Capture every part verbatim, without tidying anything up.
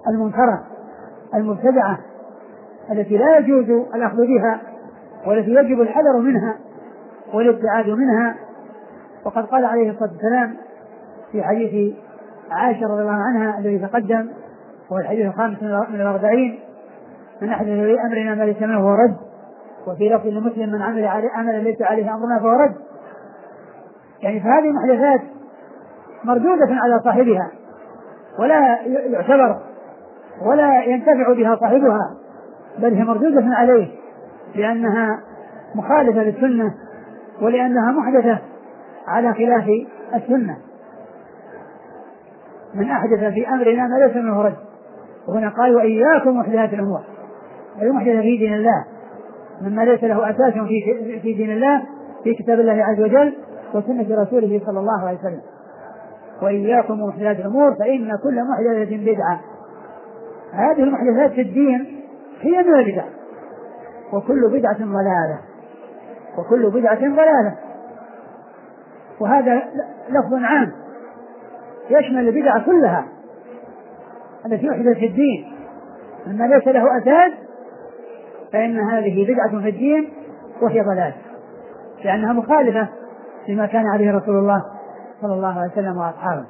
المنكرة المبتدعة التي لا يجوز الأخذ بها والتي يجب الحذر منها والابتعاد منها. وقد قال عليه الصلاة والسلام في حديث عائشة رضي الله عنها الذي تقدم، وهو الحديث الخامس من الأربعين: من أحدث في أمرنا ما ليس منه فهو رد. وفي لفظ لمسلم: من عمل عملا ليس عليه أمرنا فهو رد. يعني فهذه محدثات مردودة على صاحبها ولا يعتبر ولا ينتفع بها صاحبها، بل هي مردودة عليه لأنها مخالفة للسنة ولأنها محدثة على خلاف السنة. من أحدث في أمرنا ما ليس منه رد. وهنا قال: وإياكم محدثات الأمور، أي محدث في دين الله مما ليس له أساس في في دين الله في كتاب الله عز وجل وسنة رسوله صلى الله عليه وسلم. وإياكم محدثات الأمور فإن كل محدثة بدعة. هذه المحدثات في الدين هي من البدع، وكل بدعة ضلالة، وكل بدعة ضلالة. وهذا لفظ عام يشمل البدع كلها التي أحدثت في الدين مما ليس له أساس، فإن هذه بدعة في الدين وهي ضلال، لأنها مخالفة لما كان عليه رسول الله صلى الله عليه وسلم وأصحابه.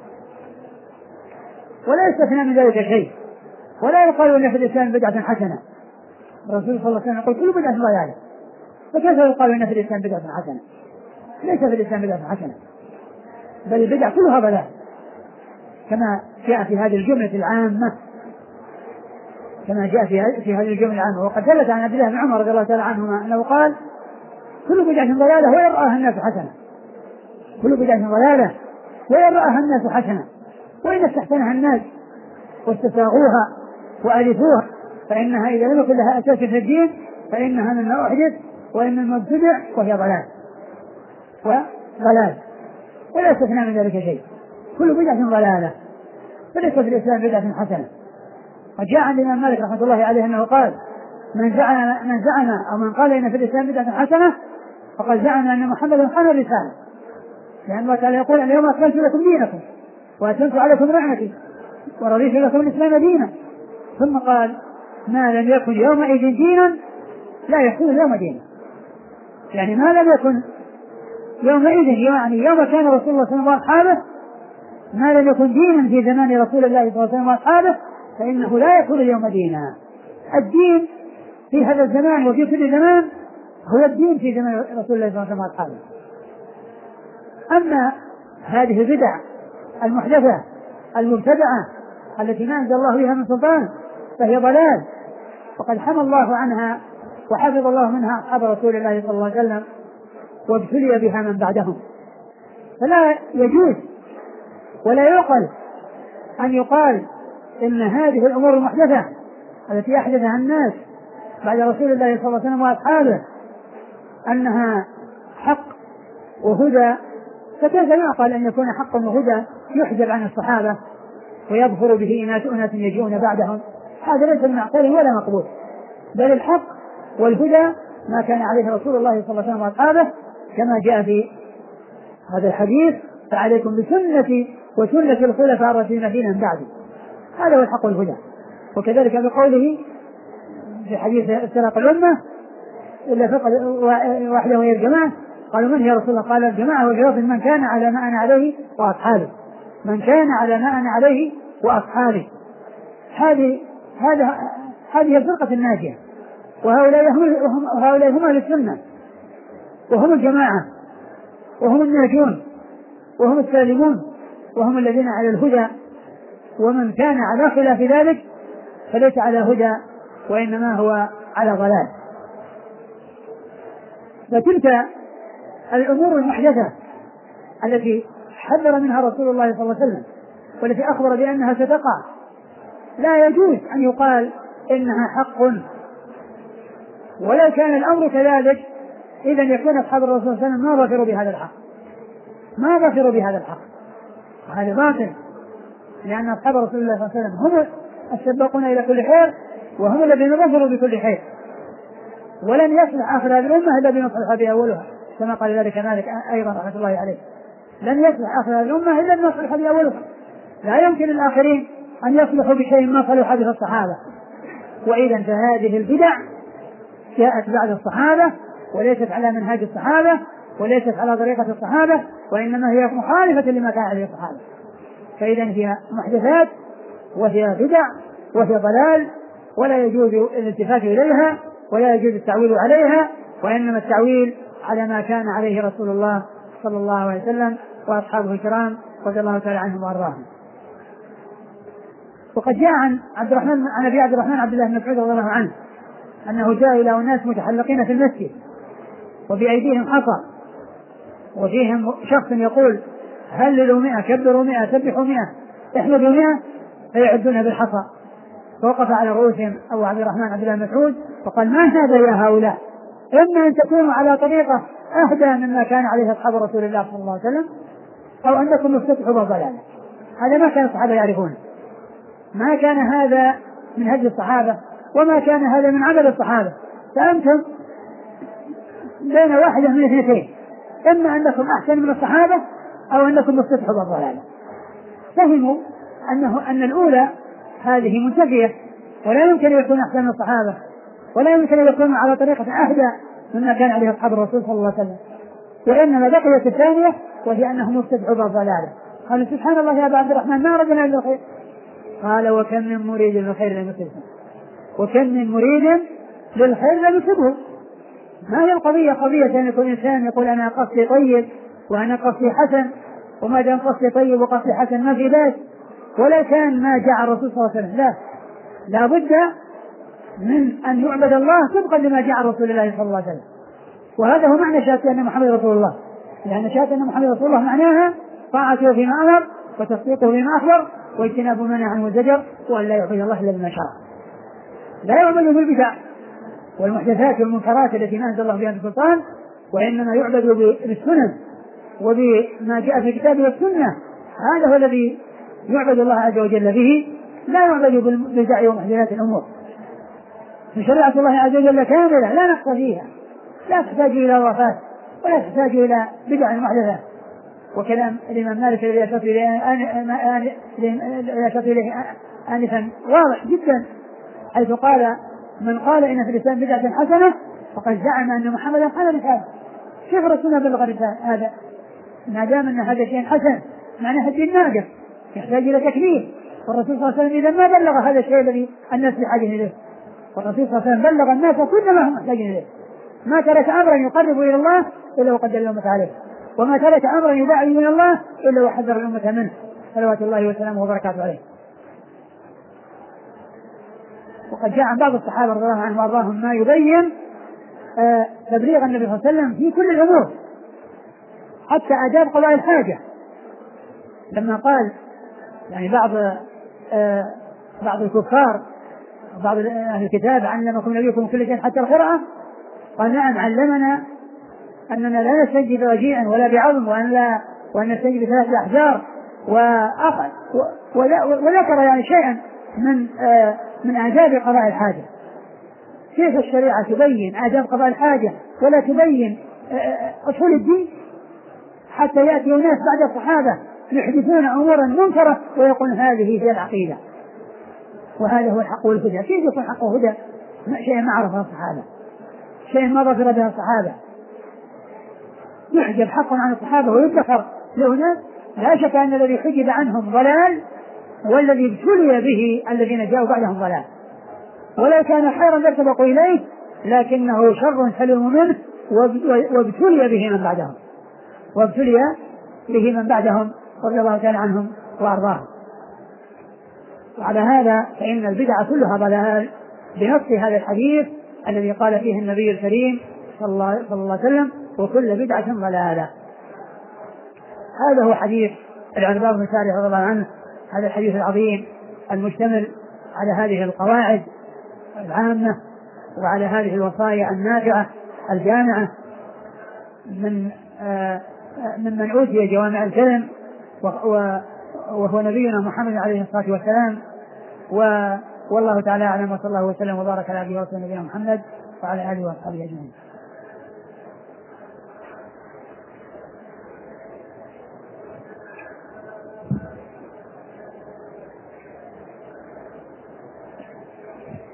ولا يستثنى من ذلك شيء، ولا يقال أن في الإسلام بدعة حسنة. الرسول صلى الله عليه وسلم يقول: كل بدعة ضلالة، فكيف يقال أن في الإسلام بدعة حسنة؟ ليس في الإسلام بدعة حسنة، بل البدع كلها ضلال، كما جاء في هذه الجملة العامة كما جاء في هذه الجملة العامة. وقد ثبت عن عبد الله بن عمر رضي الله تعالى عنهما أنه قال: كل بدعة ضلالة وإن رآها الناس حسنة. كل بدعة ضلالة وإن رآها الناس حسنة، وإن استحسنها الناس واستساغوها وألفوها، فإنها إذا لم يكن لها أساس في الدين فإنها مما أحدث وإن المبتدع وهي ضلال وضلال، ولا يستثنى من ذلك شيء. كل بدعة ضلالة، فليس في الإسلام بدعة حسنة. وجاء عن الإمام مالك رحمة الله عليه أنه قال: من زعم من زعم أو من قال إن في الإسلام بدعة حسنة فقد زعم أن محمدا خان الرسالة، لأن الله تعالى يقول: اليوم أكملت لكم دينكم وأتممت عليكم نعمتي ورضيت لكم الإسلام دينا. ثم قال: ما لم يكن يومئذ دينا لا يكون اليوم دينا. يعني ما لم يكن يومئذ، يعني يوم كان رسول الله صلى الله عليه وسلم وأصحابه، ما لم يكن دينا في زمان رسول الله صلى الله عليه وسلم وأصحابه فإنه لا يكون اليوم دينا. الدين في هذا الزمان وفي كل زمان هو الدين في زمان رسول الله صلى الله عليه وسلم وأصحابه. أما هذه البدع المحدثة المبتدعة التي ما أنزل الله بها من سلطان فهي ضلال، وقد حمى الله عنها وحفظ الله منها أصحاب رسول الله صلى الله عليه وسلم وابتلي بها من بعدهم. فلا يجوز ولا يعقل أن يقال إن هذه الأمور المحدثة التي أحدثها الناس بعد رسول الله صلى الله عليه وسلم وأصحابه أنها حق وهدى. فكيف يعقل أن يكون حق وهدى يحجب عن الصحابة ويظفر به ناس أناس يجيئون بعدهم؟ هذا ليس من معقول ولا مقبول، بل الحق والهدى ما كان عليه رسول الله صلى الله عليه وسلم وأصحابه، كما جاء في هذا الحديث: فعليكم بسنتي وسنة الخلفاء الراشدين من بعدي. هذا هو الحق والهدى. وكذلك بقوله في حديث افتراق الأمة إلا فقد واحدة وهي الجماعة. قالوا: من يا رسول الله؟ قال: الجماعة والجواب من كان على ما أنا عليه وأصحابه. من كان على ما أنا عليه وأصحابه. هذه هذا هذه الفرقة الناجية، وهؤلاء هم وهؤلاء هم أهل السنة، وهم الجماعة، وهم الناجون، وهم السالمون، وهم الذين على الهدى. ومن كان على خلاف ذلك فليس على هدى وإنما هو على ضلال. فتلك الأمور المحدثة التي حذر منها رسول الله صلى الله عليه وسلم والتي أخبر بأنها ستقع لا يجوز أن يقال إنها حق. ولو كان الأمر كذلك إذا يكون أصحاب الرسول صلى الله عليه وسلم ما ظفروا بهذا الحق ما ظفروا بهذا الحق وهذا باطل، لأن أصحاب رسول الله صلى الله عليه وسلم هم السباقون إلى كل خير وهم الذين ظفروا بكل خير. ولن يصلح آخر هذه الأمة إلا بما صلح بها أولها، كما قال ذلك مالك أيضا رحمة الله عليه: لن يصلح آخر هذه الأمة إلا بما صلح بها أولها. لا يمكن الآخرين أن يصلحوا بشيء ما صلح به الصحابة. وإذا فهذه البدع جاءت بعد الصحابة وليست على منهاج الصحابة وليست على طريقة الصحابة، وإنما هي مخالفة لما كان عليه الصحابة. فإذا هي محدثات وهي بدع وهي ضلال، ولا يجوز الالتفات إليها ولا يجوز التعويل عليها، وإنما التعويل على ما كان عليه رسول الله صلى الله عليه وسلم وأصحابه الكرام رضي الله تعالى عنهم وأرضاهم. وقد جاء عن عبد الرحمن عن أبي عبد الرحمن عبد الله بن مسعود رضي الله عنه أنه جاء إلى أناس متحلقين في المسجد وبأيديهم حصى، وفيهم شخص يقول هللوا مئة، كبروا مئة، سبحوا مئة، احمدوا مئة، فيعدونها بالحصى. فوقف على رؤوسهم أبو عبد الرحمن عبد الله بن مسعود وقال ما هذا يا هؤلاء؟ إما أن تكونوا على طريقة أهدى مما كان عليه أصحاب رسول الله صلى الله عليه وسلم، أو أنكم مفتتحوا بالضلال. هذا ما كان الصحابة يعرفونه، ما كان هذا من هدي الصحابة وما كان هذا من عمل الصحابة. فأنتم بين واحدة من اثنتين، إما أنكم أحسن من الصحابة أو أنكم مفتتحوا بالضلال. فهموا أنه أن الأولى هذه منتفية، ولا يمكن أن يكون أحسن من الصحابة ولا يمكن أن يكون على طريقة أهدى مما كان عليه أصحاب الرسول صلى الله عليه وسلم، وإنما بقيت الثانية وهي أنهم مفتتحوا بالضلال. قالوا سبحان الله يا أبا عبد الرحمن ما أردنا إلا الخير. قال وكم من مريد للخير لم يصبه، وكم من مريد للخير لم يصبه. ما هي القضية قضية أن يكون إنسان يقول أنا قصدي طيب وأنا قصدي حسن، وما دام قصدي طيب وقصدي حسن ما في باس، ولا كان ما جاء الرسول صلى الله عليه وسلم. لا، لا بد من أن يعبد الله طبقا لما جاء رسول الله صلى الله عليه وسلم. وهذا هو معنى شهادة أن محمد رسول الله، لأن شهادة أن محمد رسول الله معناها طاعته فيما أمر وتصديقه فيما أخبر واجتناب ما نهى عنه والزجر، وأن لا يعبد الله إلا بما شرع. لا يعبد بالبدع والمحدثات والمنكرات التي ما أنزل الله بها من سلطان، وإنما يعبد بالسنن وبما جاء في الكتاب والسنة. هذا هو الذي يعبد الله عز وجل به، لا يعبد بالبدع ومحدثات الأمور. شريعة الله عز وجل كاملة لا نقص فيها، لا تحتاج إلى وفاة ولا تحتاج إلى بدع محدثة. وكلام الإمام مالك الذي أشرت إليه آنفا واضح جدا، حيث قال من قال إن في الإسلام بدعة حسنة فقد زعم أن محمدا قال رسالة. كيف رسولنا بلغ هذا؟ ما دام أن هذا شيء حسن معناه الدين ناقص يحتاج إلى تكميل، والرسول صلى الله عليه وسلم إذا ما بلغ هذا الشيء الذي الناس بحاجة إليه، والرسول صلى الله عليه وسلم بلغ الناس كل ما هم محتاجين إليه، ما ترك أمرا يقرب إلى الله إلا وقد دل الأمة عليه، وما ترك أمرا يبعد من الله إلا وحذر الأمة منه صلوات الله وسلامه وبركاته عليه. وقد جاء عن بعض الصحابة رضي الله عنهم وأرضاهم ما يبين آه تبليغ النبي صلى الله عليه وسلم في كل الأمور، حتى آداب قضاء الحاجة. لما قال يعني بعض آه بعض الكفار بعض أهل الكتاب علمكم نبيكم كل شيء حتى القراءة، قال نعم علمنا أننا لا نستنجي برجيع ولا بعظم، وأن لا وأن نستنجي بثلاث أحجار، وذكر يعني شيئا من آه من آداب قضاء الحاجة. كيف الشريعة تبين آداب قضاء الحاجة ولا تبين أصول الدين؟ حتى يأتي الناس بعد الصحابة يحدثون أمورا منكرة ويقول هذه هي العقيدة وهذا هو الحق والهدى. كيف يكون حق وهدى شيء ما عرفه الصحابة، شيء ما ظفر به الصحابة؟ يحجب حق عن الصحابة ويدخر لأناس لا شك أن الذي حجب عنهم ضلال والذي ابتلي به الذين جاءوا بعدهم ضلال، ولا كان خيرا لسبقوا إليه لكنه شر سلم منه وابتلي به من بعدهم وابتلي به من بعدهم رضي الله تعالى عنهم وأرضاهم. وعلى هذا فإن البدع كلها ضلال بنص هذا الحديث الذي قال فيه النبي الكريم صلى الله عليه وسلم وكل بدعة ضلالة. هذا هو حديث العرباض بن سارية رضي الله عنه، هذا الحديث العظيم المشتمل على هذه القواعد العامة وعلى هذه الوصايا النافعة الجامعة من آه ممن أوتي جوامع الكلم وهو نبينا محمد عليه الصلاة والسلام. والله تعالى أعلم، وصلى الله وسلم وبارك على عبده ورسوله نبينا محمد وعلى آله وصحبه أجمعين.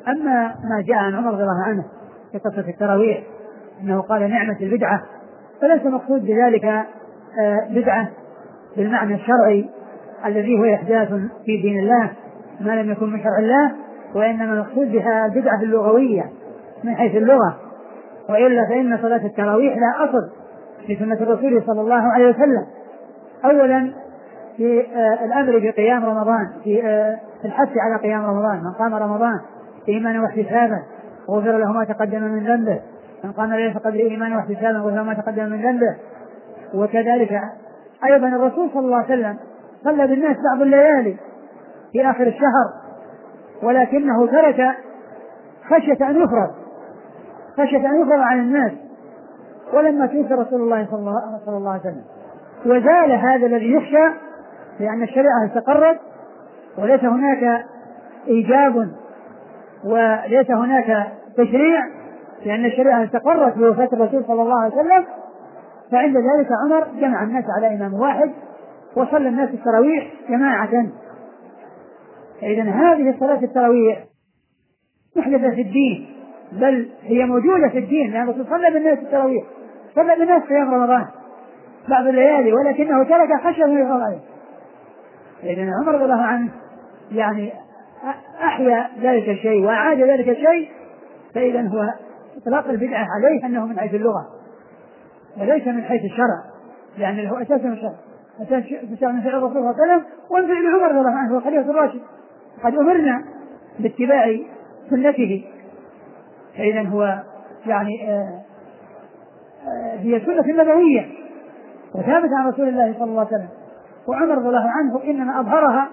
أما ما جاء عن عمر رضي الله عنه في قصة التراويح أنه قال نعمة البدعة، فليس مقصود بذلك بدعة بالمعنى الشرعي الذي هو إحداث في دين الله ما لم يكن من شرع الله، وإنما المقصود بها البدعة اللغوية من حيث اللغة، وإلا فإن صلاة التراويح لا أصل في سنة الرسول صلى الله عليه وسلم. أولا في الأمر بقيام رمضان، في الحث على قيام رمضان، من قام رمضان إيمانا واحتسابا غفر له ما تقدم من ذنبه، من قام ليلة قدر إيمانا واحتسابا غفر له ما تقدم من ذنبه. وكذلك أيضا الرسول صلى الله عليه وسلم صلى بالناس بعض الليالي في آخر الشهر، ولكنه ترك خشية أن يفرض خشية أن يفرض على الناس، ولما توفي رسول الله صلى الله عليه وسلم وزال هذا الذي يخشى، لأن الشريعة استقرت وليس هناك إيجاب وليس هناك تشريع، لأن الشريعة استقرت بوفاة الرسول صلى الله عليه وسلم. فعند ذلك عمر جمع الناس على إمام واحد وصلى الناس التراويح جماعة. إذا هذه صلاة التراويح محدثة في الدين، بل هي موجودة في الدين، لأن الرسول صلى بالناس التراويح، صلى بالناس قيام رمضان بعض الليالي، ولكنه ترك خشية من يفرض عليه. إذن عمر رضي الله عنه يعني أحيا ذلك الشيء وأعاد ذلك الشيء. فإذا هو إطلاق البدعة عليه أنه من حيث اللغة وليس من حيث الشرع، لأن هو أساس من الشرع، أساس من فعل الرسول صلى الله عليه وسلم ومن فعل عمر رضي الله عنه هو خليفة الراشد، قد أمرنا باتباع سنته. فإذا هو يعني آآ آآ هي سنة نبوية وثابت عن رسول الله صلى الله عليه وسلم، وعمر رضي الله عنه إنما أظهرها،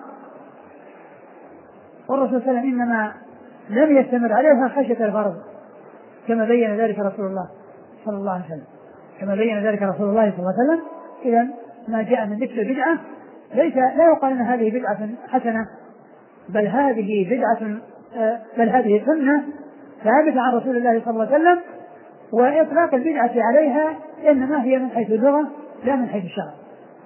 والرسول صلى الله عليه وسلم إنما لم يستمر عليها خشية الفرض، كما بين ذلك رسول الله صلى الله عليه وسلم كما بين ذلك رسول الله صلى الله عليه وسلم. إذا ما جاء من ذكر البدعة ليس لا يقال أن هذه بدعة حسنة، بل هذه بدعة بل هذه سنة ثابتة عن رسول الله صلى الله عليه وسلم، وإطلاق البدعة عليها إنما هي من حيث اللغة لا من حيث الشرع.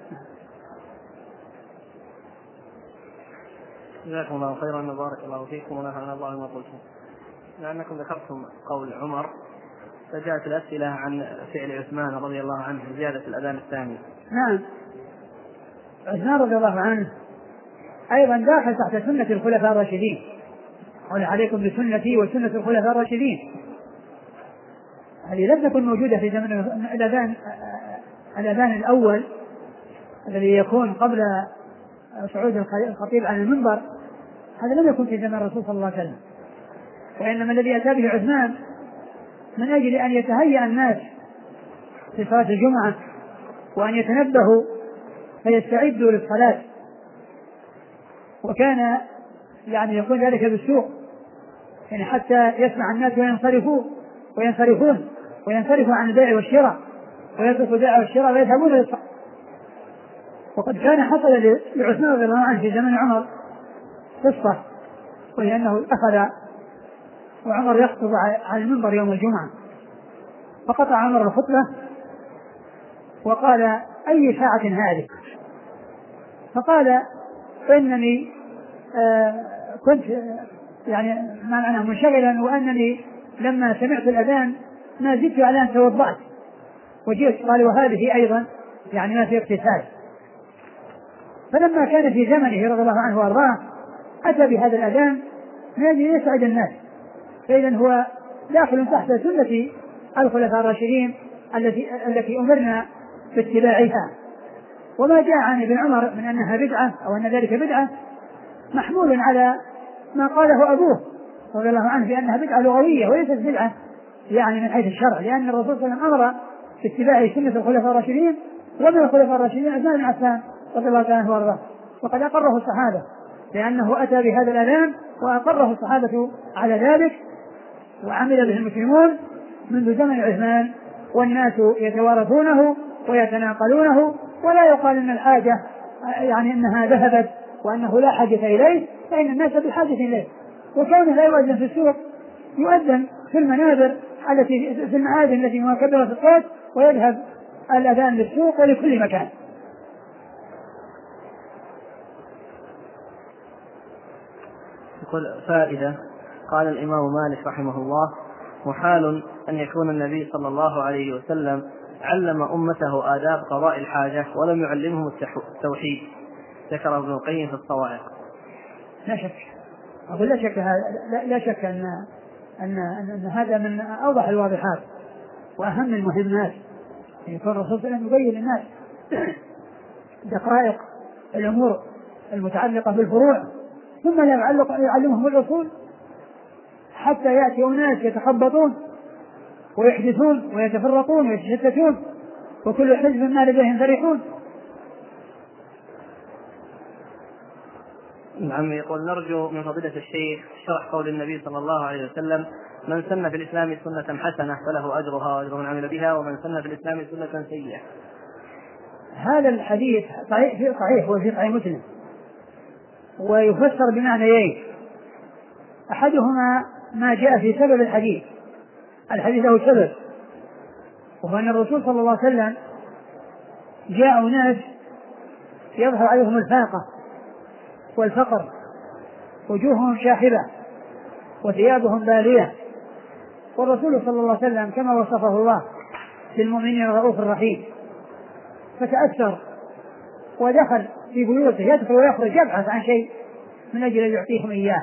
جزاكم الله خيرا وبارك الله فيكم ونفعنا الله بما قلتم. لأنكم ذكرتم قول عمر فجاءت الأسئلة عن فعل عثمان رضي الله عنه زيادة الأذان الثاني. نعم، عثمان رضي الله عنه أيضا داخل تحت سنة الخلفاء الراشدين، قال عليكم بسنتي وسنة الخلفاء الراشدين. هذه لم تكن موجودة في زمن الأذان الأذان الأول الذي يكون قبل صعود الخطيب على المنبر، هذا لم يكن في زمن الرسول صلى الله عليه وسلم، وإنما الذي أتى به عثمان من أجل أن يتهيأ الناس في صلاة الجمعة وأن يتنبهوا فيستعدوا للصلاة، وكان يعني يكون ذلك بالسوق، يعني حتى يسمع الناس وينصرفوا وينصرفون وينصرفوا عن البيع والشراء ويتركوا البيع والشراء ويذهبون للصلاة. وقد كان حصل لعثمان رضي الله عنه في زمن عمر قصة، وهي أنه أخذ وعمر يخطب على المنبر يوم الجمعة، فقطع عمر الخطبة وقال أي ساعة هذه؟ فقال إنني آه كنت يعني ما معناه منشغلا، وأنني لما سمعت الأذان ما زدت على أن توضأت وجئت. قال وهذه أيضا يعني ما في اغتسال. فلما كان في زمنه رضي الله عنه وارضاه أتى بهذا الأذان من أجل يسعد الناس. فإذا هو داخل تحت سنة الخلفاء الراشدين التي التي أمرنا باتباعها. وما جاء عن ابن عمر من أنها بدعة أو أن ذلك بدعة محمول على ما قاله أبوه رضي الله عنه بأنها بدعة لغوية وليست بدعة يعني من حيث الشرع، لأن الرسول صلى الله عليه وسلم أمر باتباع سنة الخلفاء الراشدين، ومن الخلفاء الراشدين عثمان بن عفان رضي الله عنه وارضاه، وقد أقره الصحابة لأنه أتى بهذا الأذان وأقره الصحابة على ذلك، وعمل به المسلمون منذ زمن عثمان، والناس يتوارثونه ويتناقلونه، ولا يقال أن الحاجة يعني أنها ذهبت وأنه لا حاجة إليه، فإن الناس بحاجة إليه. وكان لا يؤذن في السوق، يؤذن في المنابر التي في المعادن التي مكبرة الصوت، ويذهب الأذان للسوق ولكل مكان. يقول فائدة: قال الإمام مالك رحمه الله: محال أن يكون النبي صلى الله عليه وسلم علم أمته آداب قضاء الحاجة ولم يعلمهم التوحيد. ذكر ابن القيم في الصواعق. لا شك أقول لا شك لا, لا شك أن أن أن هذا من أوضح الواضحات وأهم المهمات، أن يكون الرسول صلى الله عليه وسلم يبين للناس دقائق الأمور المتعلقة بالفروع، ثم لا يعلمهم الرسول حتى يأتي أناس يتخبطون ويحدثون ويتفرقون ويتشتتون وكل حزب ما لديهم فرحون. نعم. يقول: نرجو من فضيلة الشيخ شرح قول النبي صلى الله عليه وسلم: من سن في الإسلام سنة حسنة فله أجرها وأجر من عمل بها، ومن سن في الإسلام سنة سيئة. هذا الحديث صحيح صحيح وفي صحيح مسلم، ويفسر بمعنيين: أحدهما ما جاء في سبب الحديث، الحديث له سبب، وهو أن الرسول صلى الله عليه وسلم جاء ناس يظهر عليهم الفاقة والفقر، وجوههم شاحبة وثيابهم بالية، والرسول صلى الله عليه وسلم كما وصفه الله للمؤمنين الرؤوف الرحيم، فتأثر ودخل في بيوته يدخل ويخرج يبحث عن شيء من أجل أن يعطيهم إياه،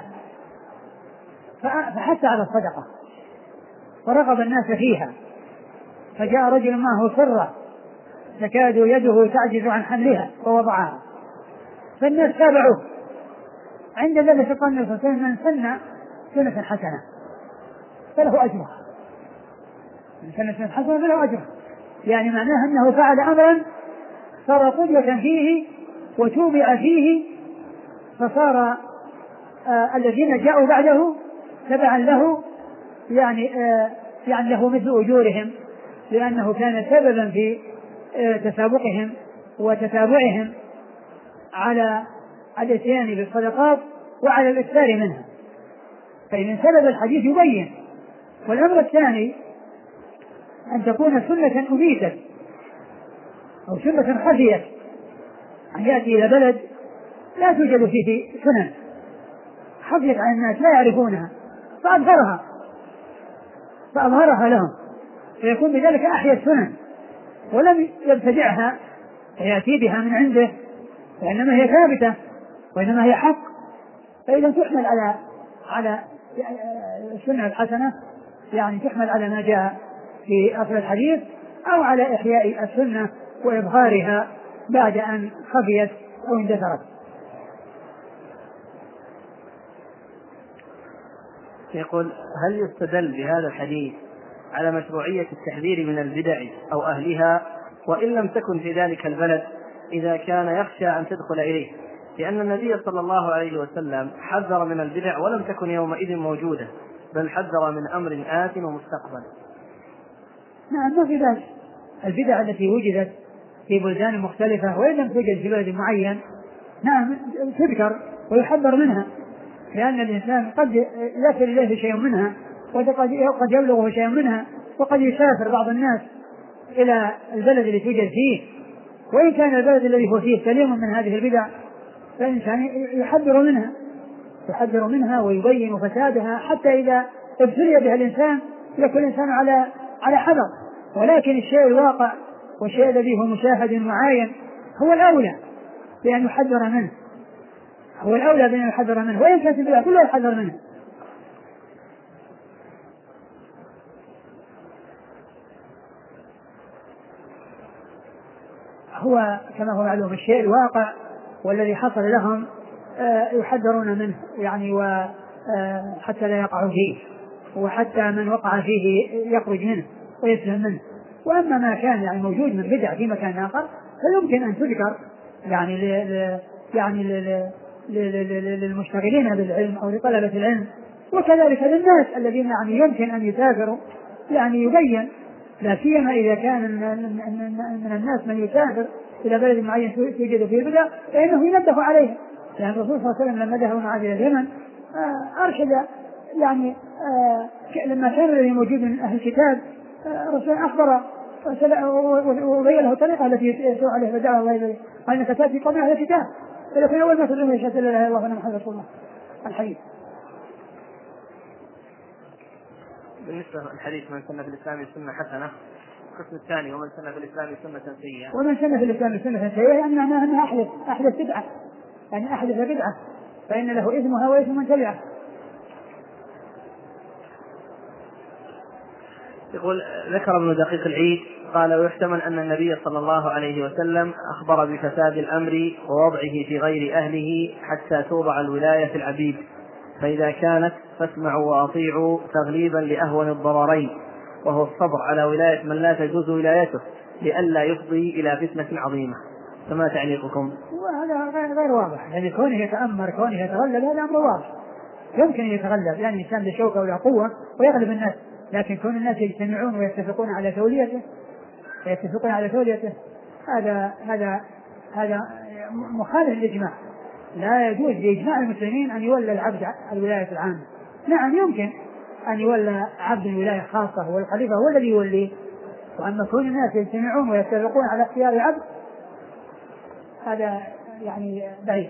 فحث على الصدقة ورغب الناس فيها، فجاء رجل معه سرة تكاد يده تعجز عن حملها ووضعها، فالناس تابعوه. عند ذلك قال النبي صلى الله عليه وسلم: من سن سنة حسنة فله أجرها، من سن سنة حسنة فله أجرها، يعني معناه أنه فعل أمرا صار قدوة فيه وتوبع فيه، فصار آه الذين جاءوا بعده تبعا له، يعني آه يعني له مثل أجورهم، لأنه كان سببا في آه تسابقهم وتتابعهم على الاتيان بالصدقات وعلى الإكثار منها. فمن سبب الحديث يبين. والأمر الثاني أن تكون سنة أميتت أو سنة خفيت، أن يأتي إلى بلد لا توجد فيه سنن، خفيت عن الناس لا يعرفونها، فأظهرها فأظهرها لهم، فيكون بذلك أحيا السنن ولم يبتدعها فيأتي بها من عنده، وإنما هي ثابتة وإنما هي حق. فإذا تحمل على على السنة الحسنة، يعني تحمل على ما جاء في أصل الحديث، أو على إحياء السنة وإظهارها بعد أن خفيت أو اندثرت. يقول: هل يستدل بهذا الحديث على مشروعية التحذير من البدع أو أهلها وإن لم تكن في ذلك البلد إذا كان يخشى أن تدخل إليه؟ لأن النبي صلى الله عليه وسلم حذر من البدع ولم تكن يومئذ موجودة، بل حذر من أمر آت ومستقبل. نعم، ما في ذلك. البدع التي وجدت في بلدان مختلفة وإن لم توجد في بلد معين، نعم تذكر ويحذر منها، لأن الإنسان قد يصل إليه شيء منها وقد يبلغه شيء منها، وقد يسافر بعض الناس إلى البلد الذي توجد فيه، وإن كان البلد الذي هو فيه سليم من هذه البدع، فالإنسان يحذر منها يحذر منها ويبين فسادها، حتى إذا ابتلي بها الإنسان يكون الإنسان على على حذر. ولكن الشيء الواقع والشيء الذي هو مشاهد معاين هو الأولى بأن يحذر منه هو الأولى بأن يحذر منه وإن كانت البدع كلها يحذر منه. هو كما هو معلوم الشيء الواقع والذي حصل لهم يحذرون منه، يعني وحتى لا يقعوا فيه، وحتى من وقع فيه يخرج منه ويسلم منه. وأما ما كان يعني موجود من بدع في مكان آخر فيمكن أن تذكر يعني ل يعني للمشتغلين بالعلم أو لطلبة العلم، وكذلك للناس الذين يعني يمكن أن يسافروا، يعني يبين، لا سيما إذا كان من الناس من يسافر إلى بلد معين توجد فيه بدع فإنه ينبه عليه. لأن الرسول صلى الله عليه وسلم لما ذهب معه إلى اليمن أرشد، يعني لما كان الذي موجود من أهل الكتاب الرسول أخبر وبين له الطريقة التي يسوع عليه بدعه الله إليه، وإنك تأتي قوم أهل الكتاب فلكن أول ما تدعوهم يشهد لا إله إلا الله وأن محمدا رسول الله. الحديث بالنسبة للحديث من سن في الإسلام سنة حسنة، القسم الثاني ومن سن في الإسلام سنة سيئة. ومن سن في الإسلام سنة سيئة يعني معناها أنها أحدث أحدث بدعة، يعني أحدث بدعة فإن له إثمها وإثم من تبعه. يقول ذكر ابن دقيق العيد قال ويحتمل أن النبي صلى الله عليه وسلم أخبر بفساد الأمر ووضعه في غير أهله حتى توضع الولاية في العبيد، فإذا كانت فاسمعوا وأطيعوا تغليبا لأهون الضررين، وهو الصبر على ولاية من لا تجوز ولايته لئلا يفضي إلى فتنة عظيمة، فما تعليقكم؟ وهذا غير واضح، يعني كونه يتأمر كونه يتغلب هذا أمر واضح، يمكن أن يتغلب، يعني الإنسان بشوكة ولا قوة ويغلب الناس، لكن كون الناس يجتمعون ويتفقون على توليته يتفقون على توليته هذا هذا هذا مخالف للإجماع. لا يجوز لإجماع المسلمين أن يولى العبد الولاية العامة. نعم يمكن أن يولى عبد الولاية خاصة والخليفة هو الذي يوليه، وأما كون الناس يجتمعون ويتفقون على اختيار العبد هذا يعني بعيد.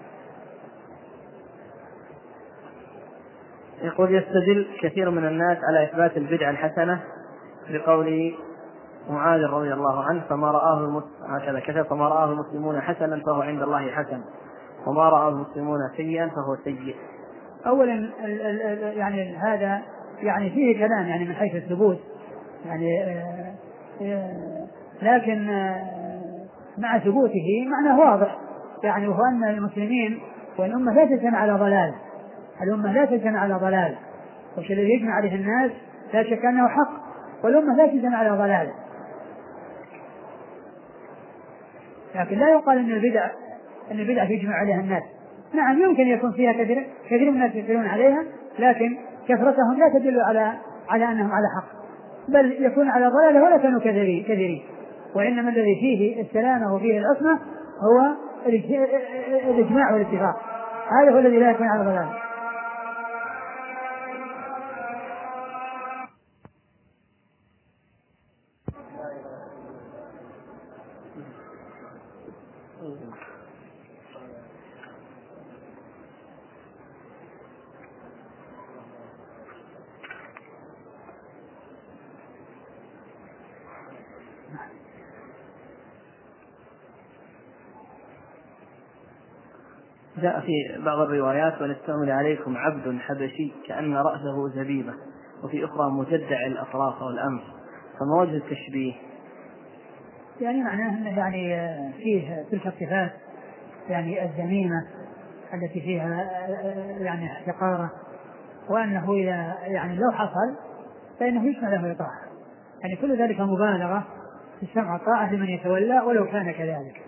يقول يستدل كثير من الناس على إثبات البدعة الحسنة بقول معاذ رضي الله عنه فما رآه هكذا كتب فما رآه المسلمون حسنا فهو عند الله حسن وما رآه المسلمون سيئا فهو سيء. أولا ال ال ال يعني هذا يعني فيه كلام يعني من حيث الثبوت يعني آآ آآ لكن مع ثبوته معناه واضح، يعني وهو أن المسلمين والأمة لا تجتمع على ضلال، الأمة لا تجتمع على ضلال، وش الذي يجمع عليه الناس لا شك أنه حق، والأمة لا تجتمع على ضلال. لكن لا يقال أن البدع أن البدع يجمع عليها الناس. نعم يمكن يكون فيها كثير كثير من الناس يقولون عليها، لكن كثرتهم لا تدل على على أنهم على حق، بل يكون على ضلالة ولا كانوا كثيرين كثيرين وإنما الذي فيه السلامة وفيه العصمة هو الإجماع والاتفاق، هذا هو الذي لا يكون على ضلالة. جاء في بعض الروايات ونستعمل عليكم عبد حبشي كأن رأسه زبيبة، وفي أخرى مجدع الأطراف والأنف، فما وجه التشبيه؟ يعني معناه أنه يعني فيه تلك الصفات يعني الذميمة التي فيها يعني احتقارة، وأنه إذا يعني لو حصل فإنه يسمع له إطاعة، يعني كل ذلك مبالغة في السمع والطاعة لمن يتولى ولو كان كذلك.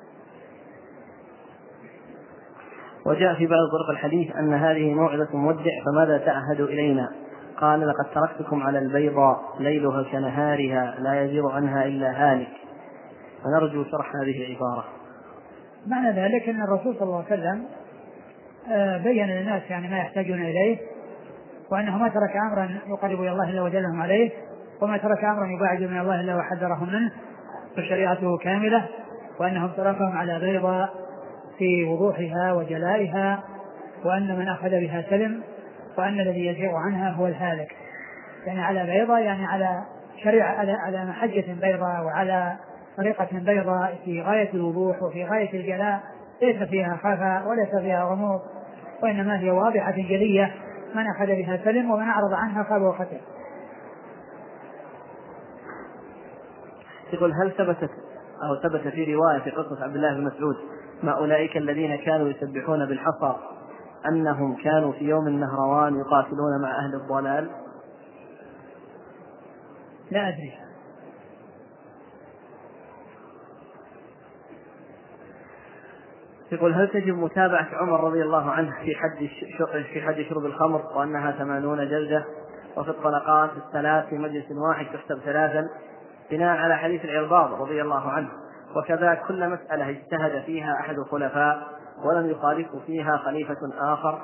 وجاء في بعض طرق الحديث أن هذه موعظة مودع فماذا تعهد إلينا؟ قال لقد تركتكم على البيضاء ليلها كنهارها لا يزيغ عنها إلا هالك، فنرجو شرح هذه العبارة. معنى ذلك أن الرسول صلى الله عليه وسلم بين للناس يعني ما يحتاجون إليه، وأنه ما ترك أمرا يقرب إلى الله إلا ودلهم عليه، وما ترك أمرا يباعد من الله إلا وحذرهم منه، فشريعته كاملة، وأنهم تركهم على بيضاء في وضوحها وجلائها، وأن من أخذ بها سلم، وأن الذي يزيغ عنها هو الهالك. يعني على بيضاء يعني على شريعة على على محجة بيضاء وعلى طريقة بيضاء في غاية الوضوح وفي غاية الجلاء، ليس فيها خفاء وليس فيها غموض، وإنما هي واضحة جلية، من أخذ بها سلم ومن أعرض عنها خاب وخسر. يقول هل ثبتت أو ثبت في رواية في قصة عبد الله بن مسعود ما أولئك الذين كانوا يسبحون بالحصى أنهم كانوا في يوم النهروان يقاتلون مع أهل الضلال؟ لا أدري. يقول هل تجب متابعة عمر رضي الله عنه في حد في حد شرب الخمر وأنها ثمانون جلدة، وفي الطلقات الثلاث في مجلس واحد تحسب ثلاثا بناء على حديث العرباض رضي الله عنه، وكذا كل مسألة اجتهد فيها أحد الخلفاء ولم يخالفه فيها خليفة آخر؟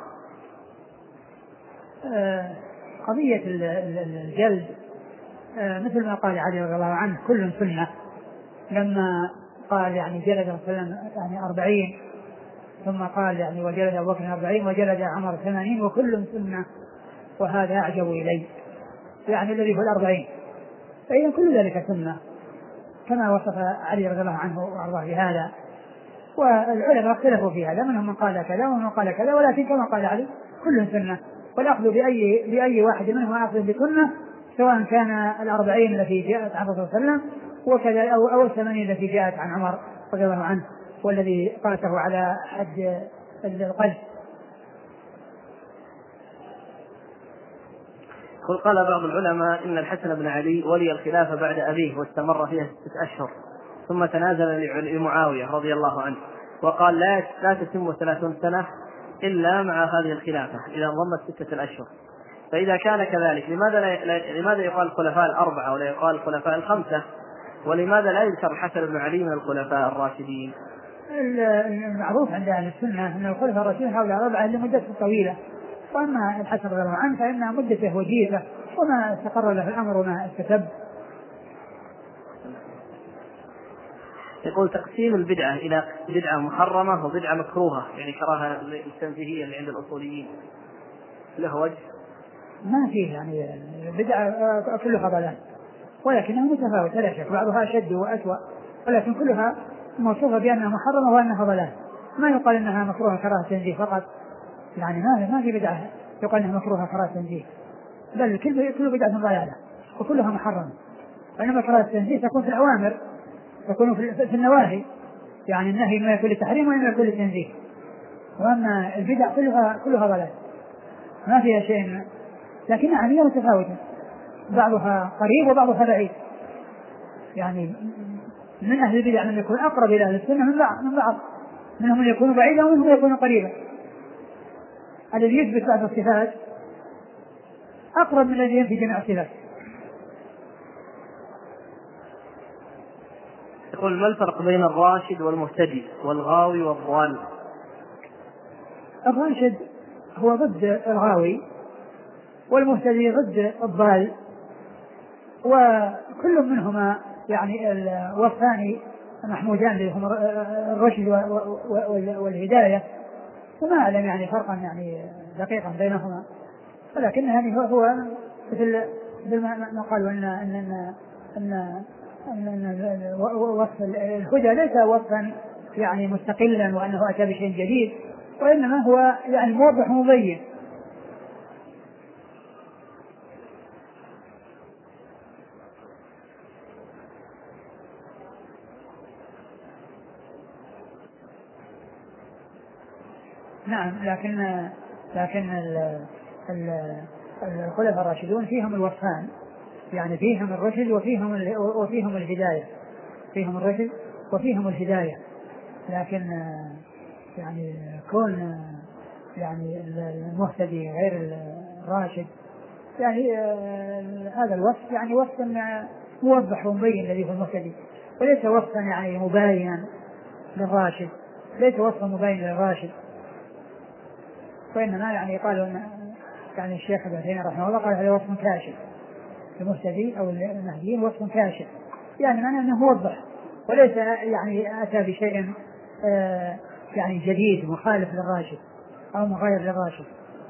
آه قضية الجلد آه مثل ما قال علي رضي الله عنه كل سنة، لما قال يعني جلد يعني أربعين، ثم قال يعني وجلد أبو بكر أربعين وجلد عمر ثمانين وكل سنة، وهذا أعجب إلي يعني الذي هو الأربعين، فإذا كل ذلك سنة كما وصف علي رضي الله عنه وأرضاه بهذا. والعلماء اختلفوا في هذا، منهم من قال كذا ومن من قال كذا، ولكن كما قال علي كل سنة، والأخذ بأي بأي واحد منهم أخذ بسنة، سواء كان الأربعين التي جاءت عن الرسول صلى الله عليه وسلم وكذا أو أو الثمانين التي جاءت عن عمر رضي الله عنه والذي قاسه على حد القلب. قل قال بعض العلماء إن الحسن بن علي ولي الخلافة بعد أبيه واستمر فيها ستة أشهر، ثم تنازل لمعاوية رضي الله عنه وقال لا لا تتم ثلاثون سنة إلا مع هذه الخلافة إذا انضمت ستة الأشهر. فإذا كان كذلك لماذا لا لماذا يقال الخلفاء الأربعة ولا يقال الخلفاء الخمسة؟ ولماذا لا يذكر الحسن بن علي من الخلفاء الراشدين؟ المعروف عند أهل السنة أن الخلفاء الراشدين حول أربعة لمدة طويلة، وأما الحسن رضي الله عنه فإنها مدته وجيزة وما استقر له الأمر وما استتب. يقول تقسيم البدعة إلى بدعة محرمة وبدعة مكروهة، يعني كراهة التنزيهية اللي عند الأصوليين، له وجه؟ ما فيه، يعني بدعة كلها ضلال ولكنها متفاوتة لا شك، بعضها أشد وأسوأ، ولكن كلها موصوفة بأنها محرمة وأنها ضلال. ما يقال أنها مكروهة كراهة تنزيه فقط، يعني ما ما في بدعة يقال أنها مكروهة كراهة تنزيه، بل كل كل بدعة ضلالة وكلها محرمة. وإنما كراهة التنزيه تكون في الأوامر، تكون في النواهي، يعني النهي ما يكون للتحريم وإنما يكون للتنزيه. وأما البدع كلها كلها ضلال ما فيها شيء، لكنها عملية متفاوتة، بعضها قريب وبعضها بعيد. يعني من أهل البدع من يكون أقرب إلى أهل السنة من بعض من بعض منهم من يكون بعيدا ومنهم من يكون قريبا. الذي يثبت بعض الصفات أقرب من الذي ينفي جميع الصفات. يقول ما الفرق بين الراشد والمهتدي والغاوي والضال؟ الراشد هو ضد الغاوي والمهتدي ضد الضال، وكل منهما يعني والثاني محمودان اللي هم الرشد والهداية، وما أعلم يعني فرقا يعني دقيقا بينهما، ولكن يعني هو, هو مثل ما قالوا ان ان ان ان وصف الهدى ليس وصفا يعني مستقلا وانه اتى بشيء جديد، وانما هو يعني موضح ومبين. نعم، لكن لكن ال الخلفاء الراشدون فيهم الوصفان، يعني فيهم الرشد وفيهم وفيهم الهداية، فيهم الرشد وفيهم الهداية، لكن يعني كون يعني المهتدي غير الراشد يعني هذا الوصف يعني وصف موضح ومبين الذي هو المهتدي، وليس وصفا يعني مباينا للراشد، ليس وصفا مبين للراشد، وإنما يعني قالوا أن يعني الشيخ ابن تيمية رحمه الله قال هذا وصف كاشف، المهتدي أو المهديين وصف كاشف، يعني معناه أنه موضح وليس يعني أتى بشيء آه يعني جديد مخالف للراشد أو مغاير للراشد.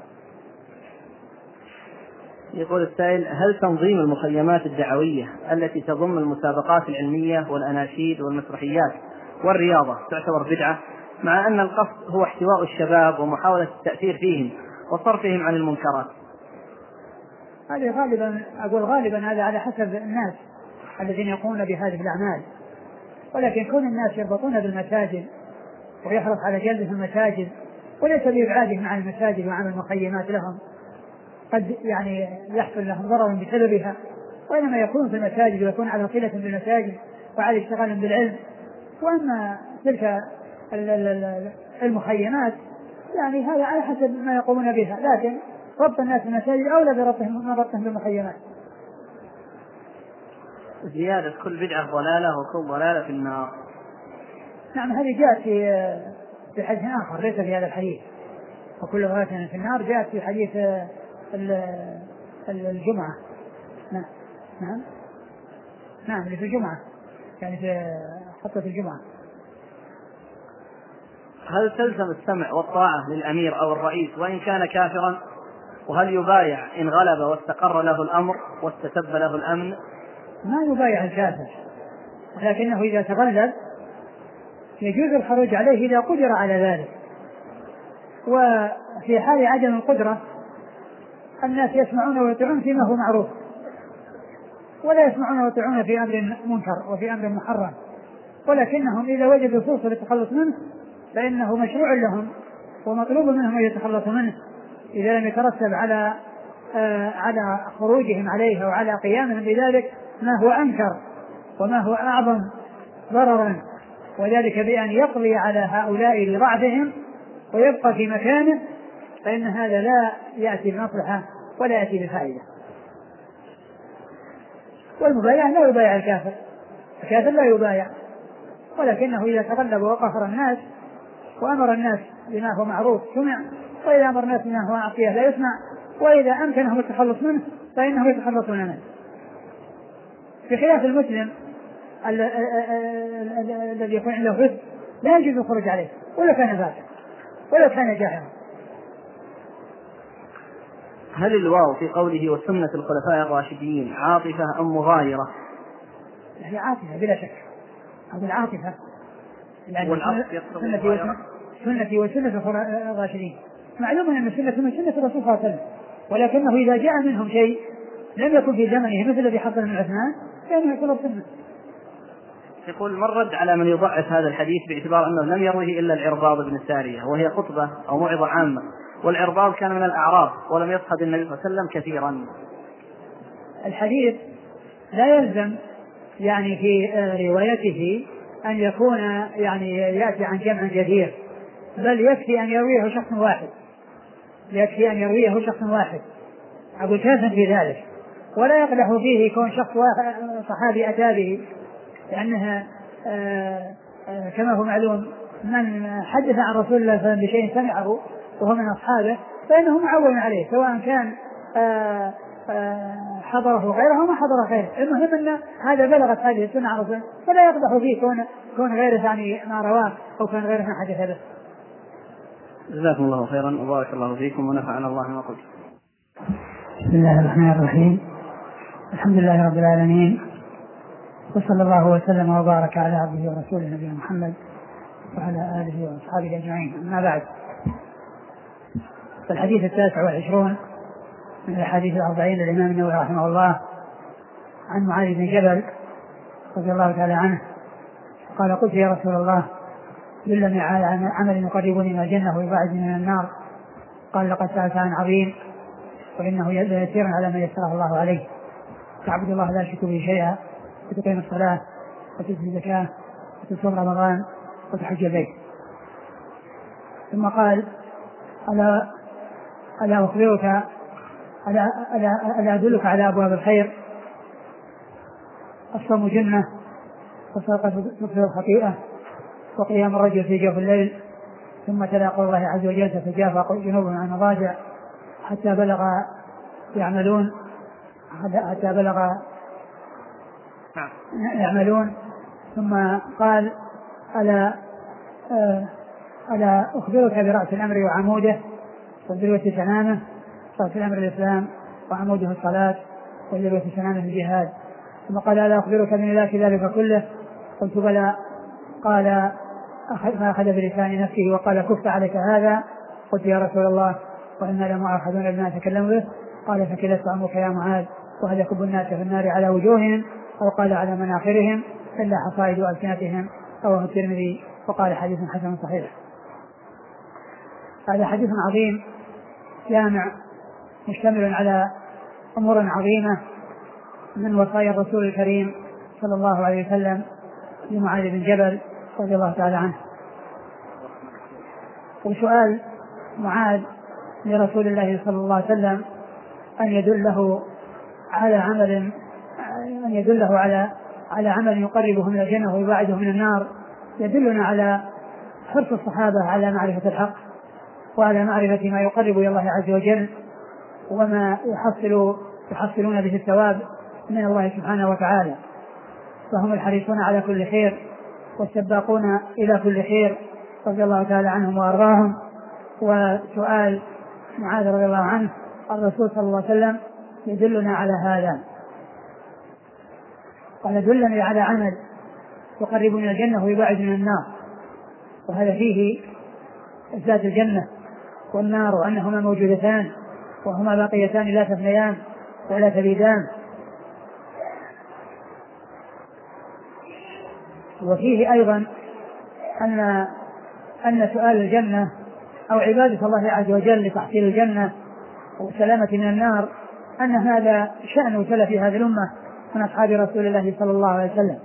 يقول السائل هل تنظيم المخيمات الدعوية التي تضم المسابقات العلمية والأناشيد والمسرحيات والرياضة تعتبر بدعة، مع أن القصد هو احتواء الشباب ومحاولة التأثير فيهم وصرفهم عن المنكرات؟ هذا غالبا أقول غالبا هذا على حسب الناس الذين يقومون بهذه الأعمال، ولكن كون الناس يربطون بالمساجد ويحرص على جلبهم المساجد وليس بإبعادهم عن المساجد وعن المخيمات لهم، قد يعني يحصل لهم ضرر بسببها، وإنما يكون في المساجد ويكون على صلة بالمساجد وعلى اشتغال بالعلم. وأما تلك المخيمات يعني هذا على حسب ما يقومون بها، لكن ربط الناس بالمساجد أولى بربطهم من ربطهم بالمخيمات. زيادة كل بدعة ضلالة وكل ضلالة في النار. نعم، هذه جاءت في في حديث آخر ليس في هذا الحديث، وكل ضلالة في النار جاءت في حديث الجمعة. نعم نعم نعم اللي في الجمعة، يعني في خطبة الجمعة. هل تلزم السمع والطاعة للأمير أو الرئيس وإن كان كافرا؟ وهل يبايع إن غلب واستقر له الأمر واستتب له الأمن؟ ما يبايع الكافر، لكنه إذا تغلب يجوز الخروج عليه إذا قدر على ذلك. وفي حال عدم القدرة الناس يسمعون ويطيعون فيما هو معروف، ولا يسمعون ويطيعون في أمر منكر وفي أمر محرم، ولكنهم إذا وجدوا فرصة للتخلص منه فإنه مشروع لهم ومطلوب منهم أن يتخلصوا منه إذا لم يترتب على آه على خروجهم عليه أو على قيامهم بذلك ما هو أنكر وما هو أعظم ضررا، وذلك بأن يقضي على هؤلاء لضعفهم ويبقى في مكانه، فإن هذا لا يأتي بمصلحة ولا يأتي بفائدة. والمبايع لا يبايع الكافر، الكافر لا يبايع، ولكنه إذا تغلب وقهر الناس وأمر الناس بما هو معروف سمع، وإذا أمر الناس بما هو عصيه لا يسمع، وإذا أمكنهم التخلص منه فإنهم يتخلصون منه، بخلاف المسلم الذي يكون عنده حسن لا يجوز الخروج عليه ولو كان فاسقا ولو كان جاهلا. هل الواو في قوله وسنة الخلفاء الراشدين عاطفة أم مغايرة؟ هي عاطفة بلا شك، هذه العاطفة يعني سنتي وسنة الراشدين، معلوم أن السنة من سنة الرسول صلى الله عليه وسلم، ولكنه إذا جاء منهم شيء لم يكن في زمنه مثل الذي حصل من عثمان فإنه يكون السنة. يقول من رد على من يضعف هذا الحديث باعتبار أنه لم يروه إلا العرباض بن السارية وهي خطبة أو موعظة عامة، والعرباض كان من الأعراب ولم يصحب النبي صلى الله عليه وسلم كثيرا؟ الحديث لا يلزم يعني في روايته أن يكون يعني يأتي عن جمع كثير، بل يكفي أن يرويه شخص واحد، يكفي أن يرويه شخص واحد أبو كافٍ في ذلك، ولا يقدح فيه يكون شخص واحد صحابي أتى به، لأنها آآ آآ كما هو معلوم من حدث عن رسول الله صلى الله عليه وسلم بشيء سمعه وهو من أصحابه فإنه معول عليه، سواء كان آآ آآ حضره غيره ما حضر غيره، المهم أن هذا بلغت هذه السنة عن رسول، فلا يقدح فيه كون كون غيره يعني ما رواه أو كان غيره ما حدث به. جزاكم الله خيرا وبارك الله فيكم ونفعنا الله ما قلت. بسم الله الرحمن الرحيم، الحمد لله رب العالمين، وصلى الله وسلم وبارك على عبده ورسوله نبينا محمد وعلى آله وأصحابه أجمعين. أما بعد، فالحديث التاسع والعشرون من الحديث الأربعين للإمام النووي رحمه الله عن معاذ بن جبل رضي الله تعالى عنه قال قلت يا رسول الله دلني على عمل يقربني من الجنة ويبعدني من النار، قال لقد سألت عن عظيم وإنه يسير على ما يسره الله عليه، تعبد الله لا تشرك به شيئا وتقيم الصلاة وتؤتي الزكاة وتصوم رمضان وتحج البيت. ثم قال ألا ألا أخبرك ألا ألا ألا أدلك على أبواب الخير؟ الصوم جنة والصدقة تطفئ الخطيئة وقيام الرجل في جوف الليل، ثم تلا قول الله عز وجل تتجافى جنوبهم عن المضاجع حتى بلغ يعملون حتى بلغ يعملون. ثم قال ألا ألا أخبرك برأس الأمر وعموده وذروة سنامه؟ رأس الأمر الإسلام وعموده الصلاة وذروة سنامه الجهاد. ثم قال ألا أخبرك بملاك ذلك كله؟ قلت بلى. قال فأخذ بلسان نفسه وقال كف عليك هذا. قلت يا رسول الله وإنا لمؤاخذون بما نتكلم به؟ قال فكلت أمك يا معاذ وهل يكب الناس في النار على وجوههم أو قال على مناخرهم إلا حصائد ألسنتهم، رواه الترمذي وقال حديث حسن صحيح. هذا حديث عظيم جامع مشتمل على أمور عظيمة من وصايا الرسول الكريم صلى الله عليه وسلم لمعاذ بن جبل رضي الله تعالى عنه. وسؤال معاذ لرسول الله صلى الله عليه وسلم أن يدله على عمل أن يدله على على عمل يقربه من الجنة ويبعده من النار يدلنا على حرص الصحابة على معرفة الحق وعلى معرفة ما يقرب إلى الله عز وجل وما يحصل يحصلون به الثواب من الله سبحانه وتعالى، فهم الحريصون على كل خير والسباقون إلى كل خير رضي الله تعالى عنهم وأرضاهم. وسؤال معاذ رضي الله عنه الرسول صلى الله عليه وسلم يدلنا على هذا. قال دلني على عمل يقرب من الجنة ويبعد من النار، وهذا فيه إثبات الجنة والنار وأنهما موجودتان وهما باقيتان لا تفنيان ولا تبيدان. وفيه أيضا أن أن سؤال الجنة أو عبادة الله عز وجل لتحصيل الجنة والسلامة من النار أن هذا شأن سلف هذه الأمة من أصحاب رسول الله صلى الله عليه وسلم،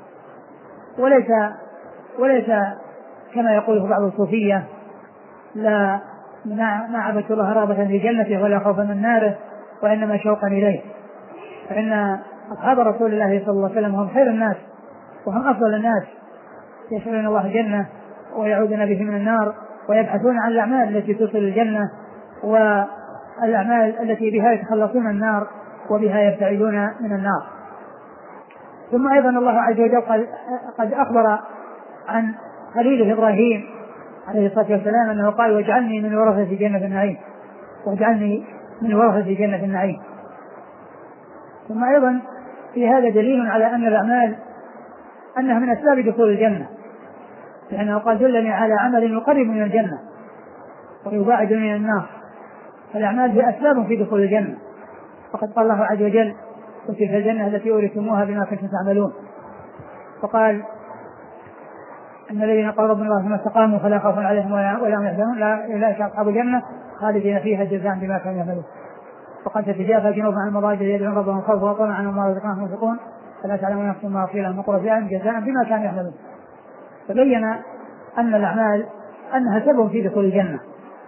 وليس وليس كما يقوله بعض الصوفية لا ما عبدت الله رغبة في جنته ولا خوفا من ناره وإنما شوقا إليه. فإن أصحاب رسول الله صلى الله عليه وسلم هم خير الناس وهم أفضل الناس، يسألون الله الجنة ويعودون به من النار ويبحثون عن الأعمال التي تصل الجنة والأعمال التي بها يتخلصون من النار وبها يبتعدون من النار. ثم أيضا الله عز وجل قد أخبر عن خليله إبراهيم عليه الصلاة والسلام أنه قال واجعلني من ورثة جنة النعيم، واجعلني من ورثة جنة النعيم. ثم أيضا في هذا دليل على أن الأعمال أنها من أسباب دخول الجنة، لأنه قال دلني على عمل يقرب من الجنة ويباعد من النار، فالأعمال هي أسباب في دخول الجنة. فقد قال الله عز وجل وتلك الجنة التي أورثتموها بما كنتم تعملون، وقال أن الذين قالوا ربنا الله ثم استقاموا فلا خوف عليهم ولا هم يحزنون أولئك أصحاب الجنة خالدين فيها جزاء بما كانوا يعملون. وقد تتجافى جنوبهم عن المضاجع يدعون ربهم خوفا وطمعا ومما رزقناهم ينفقون فلا تعلم نفس ما أخفي لهم من قرة أعين جزاء بما كانوا يعملون. فبين أن الأعمال أنها سبب في دخول الجنة.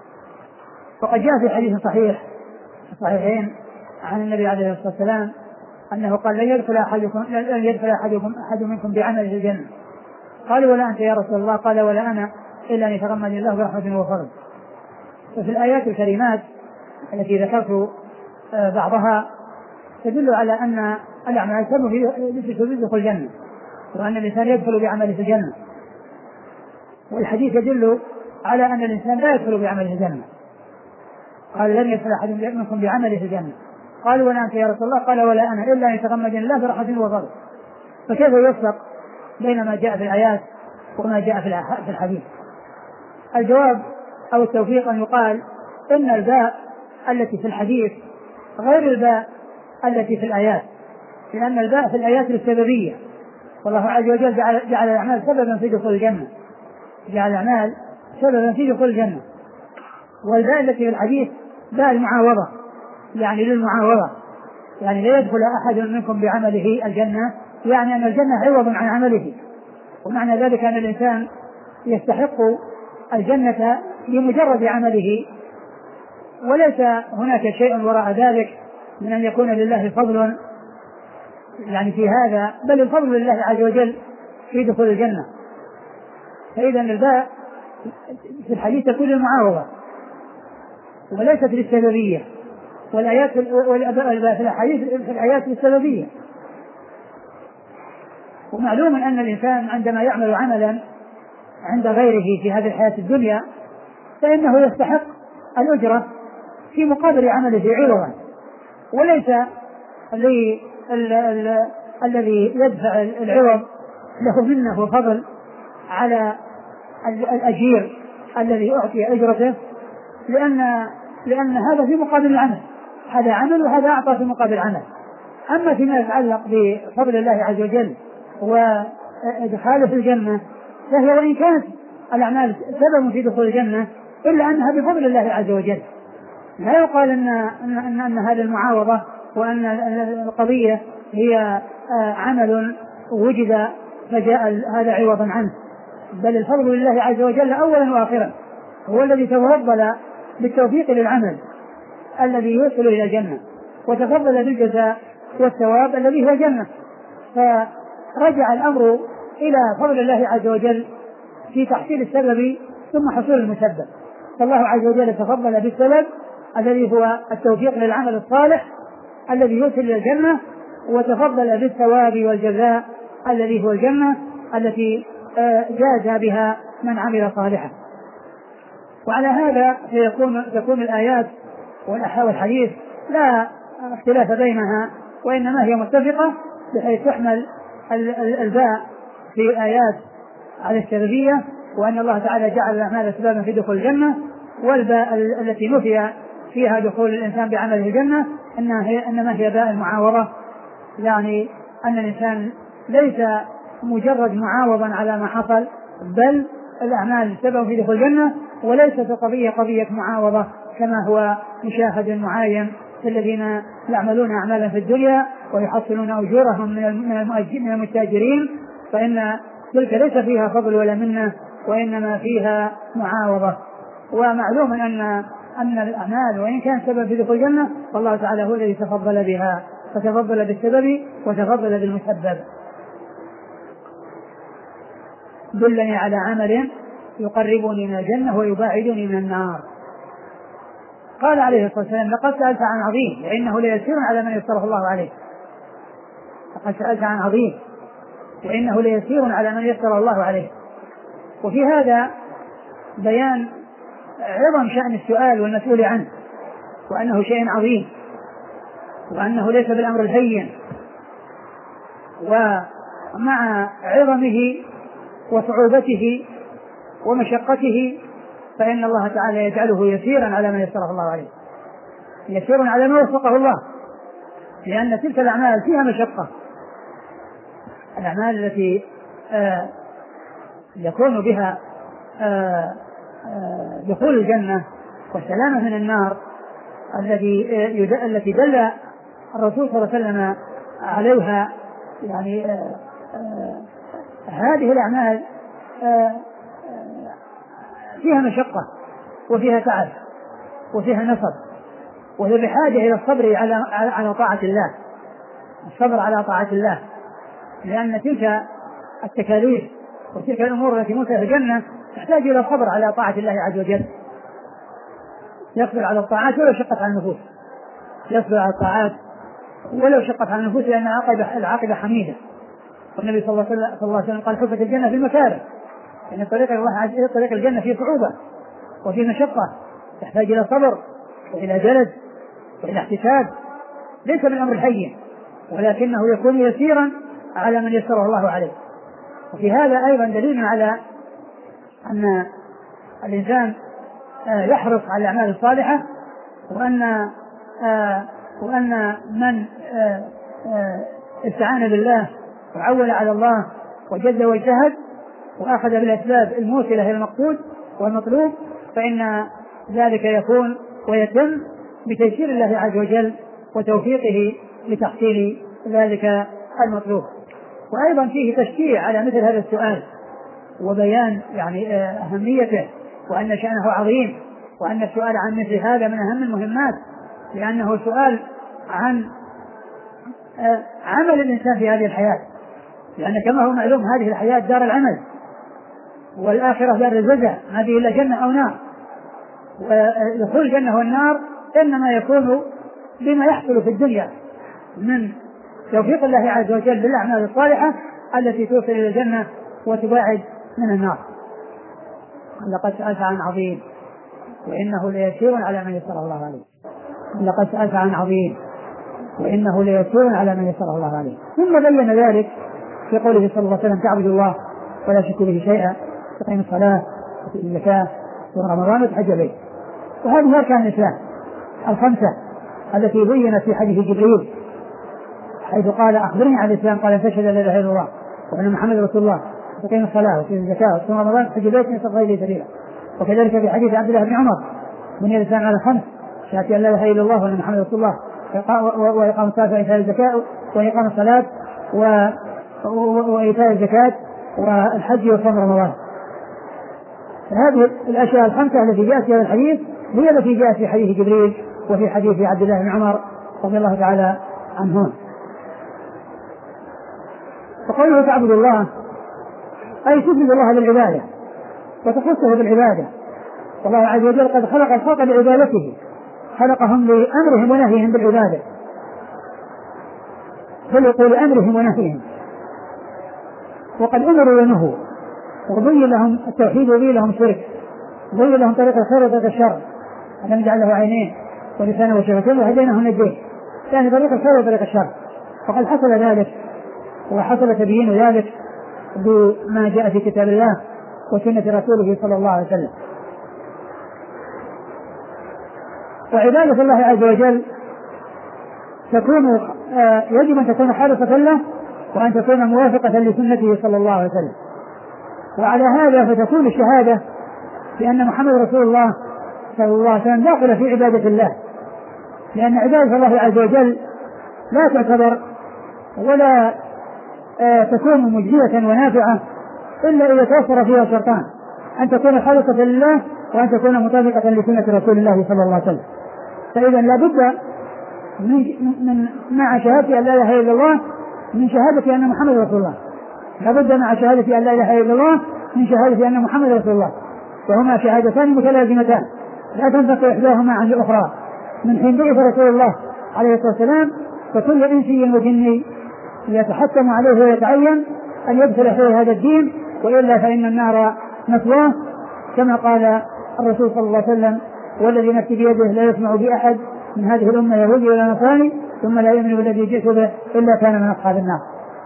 وقد جاء في حديث صحيح صحيحين عن النبي عليه الصلاة والسلام أنه قال لن يدخل أحدكم لن يدخل أحدكم أحد منكم بعمله الجنة. قالوا ولا أنت يا رسول الله؟ قال ولا أنا إلا أن يتغمد الله برحمة وفضل. وفي الآيات الكريمات التي ذكرت بعضها تدل على أن الأعمال سبب في دخول الجنة وأن الإنسان يدخل بعمله في الجنة، والحديث يدل على أن الإنسان لا يدخل بعمله الجنة. قال لن يدخل أحد منكم بعمله في الجنة. قالوا ولا أنت يا رسول الله؟ قال ولا أنا إلا أن يتغمد الله برحمة وفضل. فكيف يفرق بين ما جاء في الآيات وما جاء في الحديث؟ الجواب أو التوفيق أن يقال إن الباء التي في الحديث غير الباء التي في الآيات، لأن الباء في الآيات السببية، والله عز وجل جعل, جعل الأعمال سببا في دخول الجنة، جعل الأعمال سببا في دخول الجنة. والباء التي في الحديث باء المعاوضة، يعني للمعاوضة، يعني لا يدخل أحد منكم بعمله الجنة، يعني أن الجنة عوض عن عمله. ومعنى ذلك أن الإنسان يستحق الجنة بمجرد عمله، وليس هناك شيء وراء ذلك من أن يكون لله فضل يعني في هذا، بل الفضل لله عز وجل في دخول الجنة. فإذا الباء في الحديث تكون للمعاوضة وليست للسببية، والآيات والباء في الحديث في الآيات للسببية. ومعلوم أن الإنسان عندما يعمل عملا عند غيره في هذه الحياة الدنيا فإنه يستحق الأجرة في مقابل عمله عوضا، وليس الذي الذي يدفع العوض له منه فضل على الأجير الذي أعطي أجرته، لأن لأن هذا في مقابل العمل، هذا عمل وهذا أعطى في مقابل عمل. أما فيما يتعلق بفضل الله عز وجل وإدخاله في الجنة فهي وإن كانت الأعمال سبب في دخول الجنة إلا أنها بفضل الله عز وجل. لا يقال أن, أن, أن, أن هذه المعاوضة وأن القضية هي عمل وجد فجاء هذا عوضا عنه، بل الفضل لله عز وجل أولا وآخرا، هو الذي تفضل بالتوفيق للعمل الذي يوصل إلى الجنة، وتفضل بالجزاء والثواب الذي هو الجنة. فرجع الأمر إلى فضل الله عز وجل في تحصيل السبب ثم حصول المسبب. فالله عز وجل تفضل بالسبب الذي هو التوفيق للعمل الصالح الذي يوصل إلى الجنة، وتفضل بالثواب والجزاء الذي هو الجنة التي جاز بها من عمل صالحا. وعلى هذا فيكون تكون الآيات والحديث لا اختلاف بينها، وإنما هي متفقة بحيث تحمل الباء في آيات على السببية، وأن الله تعالى جعل الأعمال سببا في دخول الجنة، والباء التي نفي فيها دخول الإنسان بعمله الجنة إنما هي, إنما هي باء المعاوضة، يعني أن الإنسان ليس مجرد معاوضا على ما حصل، بل الأعمال سبب في دخول الجنة، وليست قضية قضية معاوضة كما هو مشاهد معاين في الذين يعملون أعمالا في الدنيا ويحصلون أجورهم من المتاجرين، فإن تلك ليس فيها فضل ولا منة، وإنما فيها معاوضة. ومعلوم أن أن الأعمال وإن كان سبب في دخول الجنة فالله تعالى هو الذي تفضل بها، فتفضل بالسبب وتفضل بالمسبب. دلني على عمل يقربني من الجنة ويباعدني من النار. قال عليه الصلاة والسلام: لقد سألت عن عظيم وإنه ليسير على من يسره الله عليه. لقد سألت عن عظيم وإنه ليسير على من يسره الله عليه. وفي هذا بيان عظم شأن السؤال والمسؤول عنه، وأنه شيء عظيم، وأنه ليس بالأمر الهين، ومع عظمه وصعوبته ومشقته فإن الله تعالى يجعله يسيرا على من يسره الله عليه، يسير على من وفقه الله، لأن تلك الأعمال فيها مشقة. الأعمال التي آه يكون بها آه آه دخول الجنة والسلامة من النار الذي آه التي دل الرسول صلى الله عليه وسلم عليها، يعني آه آه هذه الأعمال آه فيها مشقة وفيها تعب وفيها نصب، وهي بحاجة إلى الصبر على على طاعة الله، الصبر على طاعة الله، لأن تلك التكاليف وتلك الأمور التي موجودة في الجنة تحتاج إلى الصبر على طاعة الله عز وجل. يصبر على الطاعات ولو شقت على النفوس، يصبر على الطاعات ولو شقت على النفوس، لأن العاقبة حميدة. والنبي صلى الله عليه وسلم قال: حفت الجنة في المكاره، إن طريق الله عز وجل طريق الجنة فيه صعوبة وفيه مشقة، تحتاج إلى صبر وإلى جلد وإلى احتساب، ليس بالأمر الهين، ولكنه يكون يسيرا على من يسره الله عليه. وفي هذا أيضا دليل على أن الإنسان يحرص على الأعمال الصالحة، وأن وأن من استعان بالله وعول على الله وجد واجتهد وأخذ بالأسباب الموصلة إلى المقصود والمطلوب فإن ذلك يكون ويتم بتيسير الله عز وجل وتوفيقه لتحصيل ذلك المطلوب. وأيضا فيه تشجيع على مثل هذا السؤال وبيان يعني أهميته، وأن شأنه عظيم، وأن السؤال عن مثل هذا من أهم المهمات، لأنه سؤال عن عمل الإنسان في هذه الحياة، لأن كما هو معلوم هذه الحياة دار العمل، والآخرة دار الجزاء، هذه إلا جنة أو نار، ودخول الجنة والنار إنما يكون بما يحصل في الدنيا من توفيق الله عز وجل بالأعمال الصالحة التي توصل إلى الجنة وتباعد من النار. لقد سألت عن عظيم وإنه ليسير على من يسره الله عليه. لقد سألت عن عظيم وإنه ليسير على من يسره الله عليه. ثم بين ذلك في قوله صلى الله عليه وسلم: تعبد الله ولا تشرك به شيئا، تقيم الصلاة وتؤتي الزكاة وتصوم رمضان وتحج البيت. وهذه أركان الإسلام الخمسة التي بينت في حديث جبريل، حيث قال: أخبرني عن الإسلام، قال: أن تشهد أن لا إله إلا الله وأن محمد رسول الله وتقيم الصلاة وتؤتي الزكاة وتصوم رمضان وتحج البيت من تبغي إليه سبيلا. وكذلك في حديث عبد الله بن عمر: بني الإسلام على خمس: شهادة أن لا إله إلا الله وأن محمد رسول الله وإقام الصلاة وإيتاء الزكاة وإقام الصلاة وإيتاء الزكاة والحج وصوم رمضان. هذه الأشياء الخمسة التي جاءت في هذا الحديث هي التي جاءت في حديث جبريل وفي حديث عبد الله بن عمر رضي الله تعالى عنهم. فقوله تعبد الله أي تفرد الله بالعبادة وتخصه بالعبادة، والله عز وجل قد خلق الخلق بعبادته، خلقهم لأمرهم ونهيهم بالعبادة، خلقوا لأمرهم ونهيهم، وقد أمروا ونهوا، وبين لهم التوحيد وبين لهم الشرك، بين لهم طريق الخير وطريق الشر، ألم يجعل له عينين ولسانه وشفتيه وهديناه النجدين، يعني طريق الخير وطريق الشر. وقد حصل ذلك وحصل تبيين ذلك بما جاء في كتاب الله وسنة رسوله صلى الله عليه وسلم. وعبادة الله عز وجل تكون آه يجب أن تكون خالصة له وأن تكون موافقة لسنته صلى الله عليه وسلم. وعلى هذا فتكون الشهادة بأن محمد رسول الله صلى الله عليه وسلم داخل في عبادة الله، لأن عبادة الله عز وجل لا تعتبر ولا آه تكون مجزية ونافعة إلا إذا توفر فيها شرطان: أن تكون خالصة لله وأن تكون مطابقة لسنة رسول الله صلى الله عليه وسلم. فإذا لا بد من, من مع شهادة أن لا إله إلا الله من شهادة أن محمد رسول الله، لا بد مع شهادة أن لا إله إلا الله من شهادة أن محمد رسول الله، وهما شهادتان متلازمتان لا تنفك إحداهما عن الأخرى. من حين بعث رسول الله عليه الصلاة والسلام فكل إنسي وجني يتحتم عليه ويتعين أن يدخل في هذا الدين، وإلا فإن النار مثواه، كما قال الرسول صلى الله عليه وسلم: والذي نفسي بيده لا يسمع بأحد من هذه الأمة يهودي ولا نصراني ثم لا يؤمن بالذي جئت به إلا كان من أصحاب النار.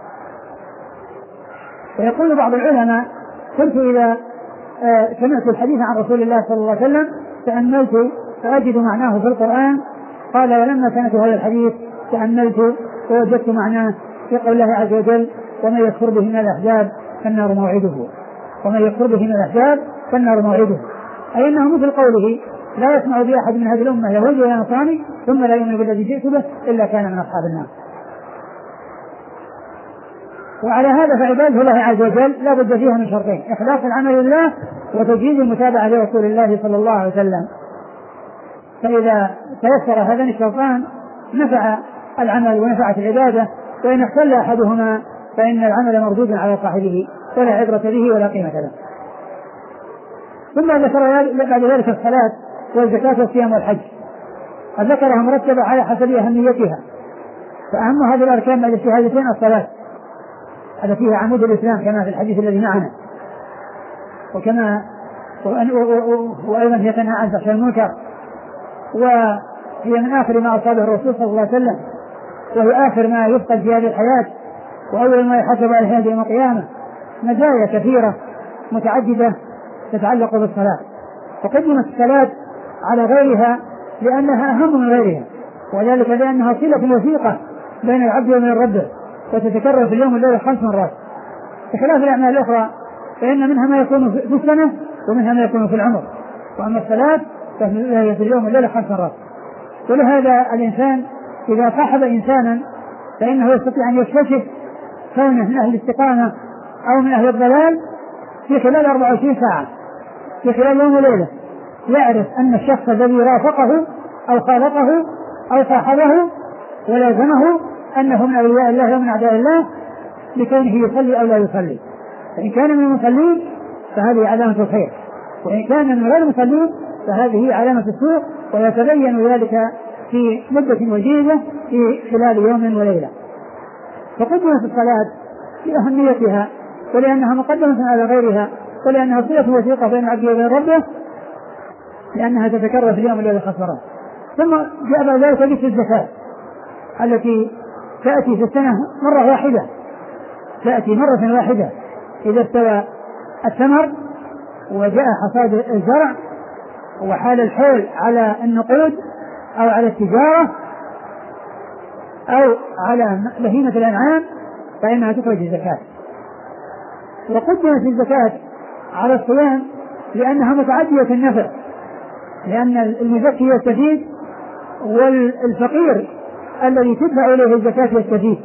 ويقول بعض العلماء: كنت إذا آه سمعت الحديث عن رسول الله صلى الله عليه وسلم تأملت فأجد معناه في القرآن. قال: ولما سمعت هذا الحديث تأملت ووجدت معناه في قول الله عز وجل: ومن يكفر به من الأحزاب فالنار موعده. ومن يكفر به من الأحزاب فالنار موعده، أي أنه مثل قوله: لا يسمع بأحد من هذه الأمة يهودي ولا نصراني ثم لا يؤمن بالذي جئت به إلا كان من أصحاب النار. وعلى هذا فعباده الله عز وجل لا بد فيها من شرطين: إخلاص العمل لله وتجديد المتابعة لرسول الله صلى الله عليه وسلم. فإذا تيسر هذان الشرطان نفع العمل ونفعت العبادة، وإن اختل أحدهما فإن العمل مردود على صاحبه ولا عبرة به ولا قيمة له. ثم ذكر بعد ذلك الصلاة والزكاة والصيام والحج، ذكرها مرتبة على حسب أهميتها. فأهم هذه الأركان بعد الشهادتين الصلاة التي هي عمود الإسلام كما في الحديث الذي معنا، وكما وأيضا هي تنهى عن فحش المنكر، وهي من آخر ما أصابه الرسول صلى الله عليه وسلم، وهي آخر ما يفقد في هذه الحياة وأول ما يحسب على هذه يوم القيامة. مزايا كثيرة متعددة تتعلق بالصلاة، وقدمت الصلاة على غيرها لأنها أهم من غيرها، وذلك لأنها صلة وثيقة بين العبد وبين ربه، وتتكرر في اليوم والليلة خمس مرات، بخلاف الأعمال الأخرى فإن منها ما يكون في السنة ومنها ما يكون في العمر، وأما الصلاة فهي في اليوم والليلة خمس مرات. ولهذا الإنسان إذا صاحب إنسانا فإنه يستطيع أن يكتشف كونه من أهل الاستقامة أو من أهل الضلال في خلال أربع وعشرين ساعة، في خلال يوم وليلة، يعرف أن الشخص الذي رافقه أو خالطه أو صاحبه ولازمه أنه من أولياء الله ومن أعداء الله لكونه يصلي أو لا يصلي. فإن كان من المصلين فهذه علامة الخير، وإن كان من غير المصلين فهذه علامة السوء، ويتبين ذلك في مدة وجيزة في خلال يوم وليلة. فقدمت الصلاة لأهميتها ولأنها مقدمة على غيرها، ولأنها صلة وثيقة بين العبد وبين ربه، لأنها تتكرر في اليوم والليلة خمس مرات. ثم جاء بعد ذلك ذكر الزكاة التي تأتي في السنة مرة واحدة، تأتي مرة واحدة إذا استوى الثمر وجاء حصاد الزرع وحال الحول على النقود أو على التجارة أو على بهيمة الأنعام فإنها تخرج الزكاة. وقدمت الزكاة على الصيام لأنها متعدية النفع، لأن المزكي يستفيد والفقير الذي تدفع إليه الزكاة يستفيد،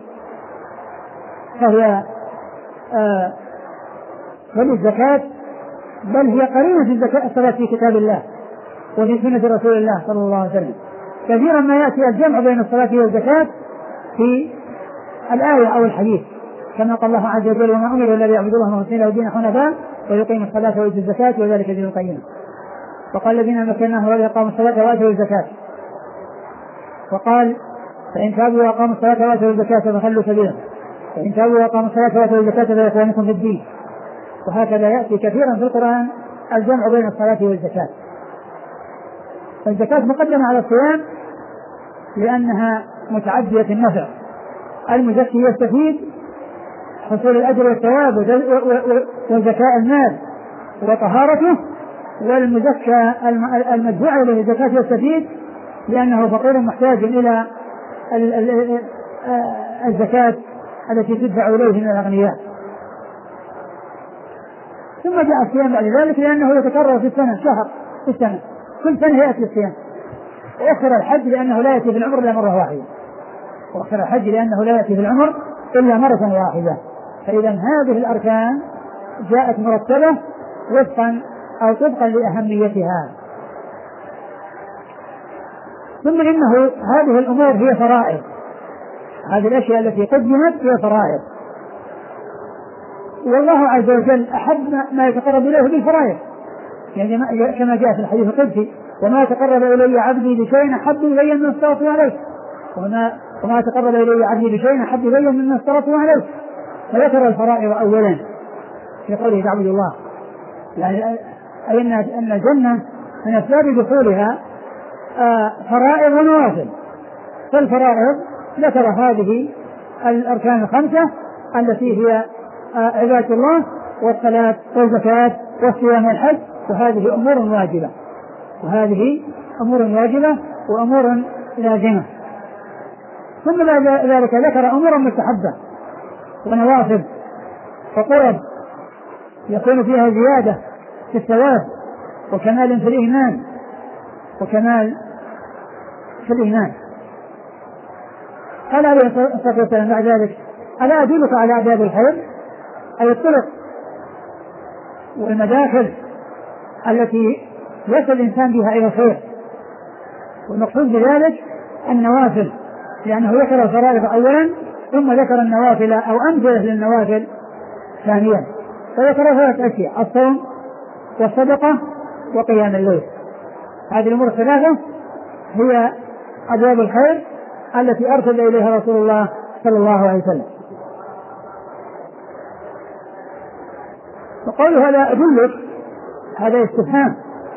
فهي آه فللزكاة بل هي قرينة الزكاة الصلاة في كتاب الله وفي سنة رسول الله صلى الله عليه وسلم. كثيرا ما يأتي الجمع بين الصلاة والزكاة في الآية أو الحديث، كما قال الله عز وجل: وما أمروا إلا ليعبدوا الله مخلصين له الدين حنفاء ويقيموا الصلاة ويؤتوا الزكاة وذلك دين القيم. وقال: الذين مكناهم ولا يقاموا الصلاة وآتوا الزكاة. وقال: فإن تابوا وأقاموا الصلاة وآتوا الزكاة فخلوا سبيلهم، فإن تابوا وأقاموا الصلاة وآتوا الزكاة فإخوانكم في الدين. وهكذا يأتي كثيرا في القرآن الجمع بين الصلاة والزكاة. فالزكاة مقدمة على الصيام لأنها متعدية النفع. المزكي يستفيد حصول الأجر والثواب وزكاة المال وطهارته، والمزكى المدفوع إليه الزكاة يستفيد لأنه فقير محتاج إلى الزكاة التي تدفع إليه من الأغنياء. ثم جاء الصيام بعد ذلك لأنه يتكرر في السنة شهر في السنة، كل سنة يأتي الصيام. وأخر الحج لأنه لا يأتي في العمر إلا مرة واحدة، وأخر الحج لأنه لا يأتي في العمر إلا مرة واحدة. فإذا هذه الأركان جاءت مرتبة وفقا أو طبقا لأهميتها. ثم إنه هذه الأمور هي فرائض، هذه الأشياء التي قدمت هي فرائض، والله عز وجل أحب ما يتقرب إليه بالفرائض، يعني كما جاء في الحديث القدسي: وما تقرب إلي عبدي بشيء أحب إلي مما افترضت عليه، وما وما تقرب إلي عبدي بشيء أحب إلي مما افترضت عليه. فذكر الفرائض أولا في قوله تعبد الله، يعني أي أن الجنة من أسباب دخولها فرائض ونوافل. فالفرائض ذكر هذه الأركان الخمسة التي هي عبادة الله والصلاة والزكاة والصيام والحج، وهذه أمور واجبة وهذه أمور واجبة وأمور لازمة. ثم بعد ذلك ذكر أمورا مستحبة ونوافل وقرب يكون فيها زيادة في الثواب وكمال في الإيمان وكمال في الإيمان. قال عليه الصلاة والسلام بعد ذلك: ألا أدلك على أبواب الخير؟ أي الطرق والمداخل التي يصل الإنسان بها إلى الخير. والمقصود بذلك النوافل، لأنه ذكر الفرائض أولا ثم ذكر النوافل أو أمثلة للنوافل ثانيا. فذكر ثلاث أشياء: الصوم والصدقة وقيام الليل. هذه الأمور الثلاثة هي أبواب الخير التي أرسل إليها رسول الله صلى الله عليه وسلم. وقال هذا أدلك، هذا استفهام،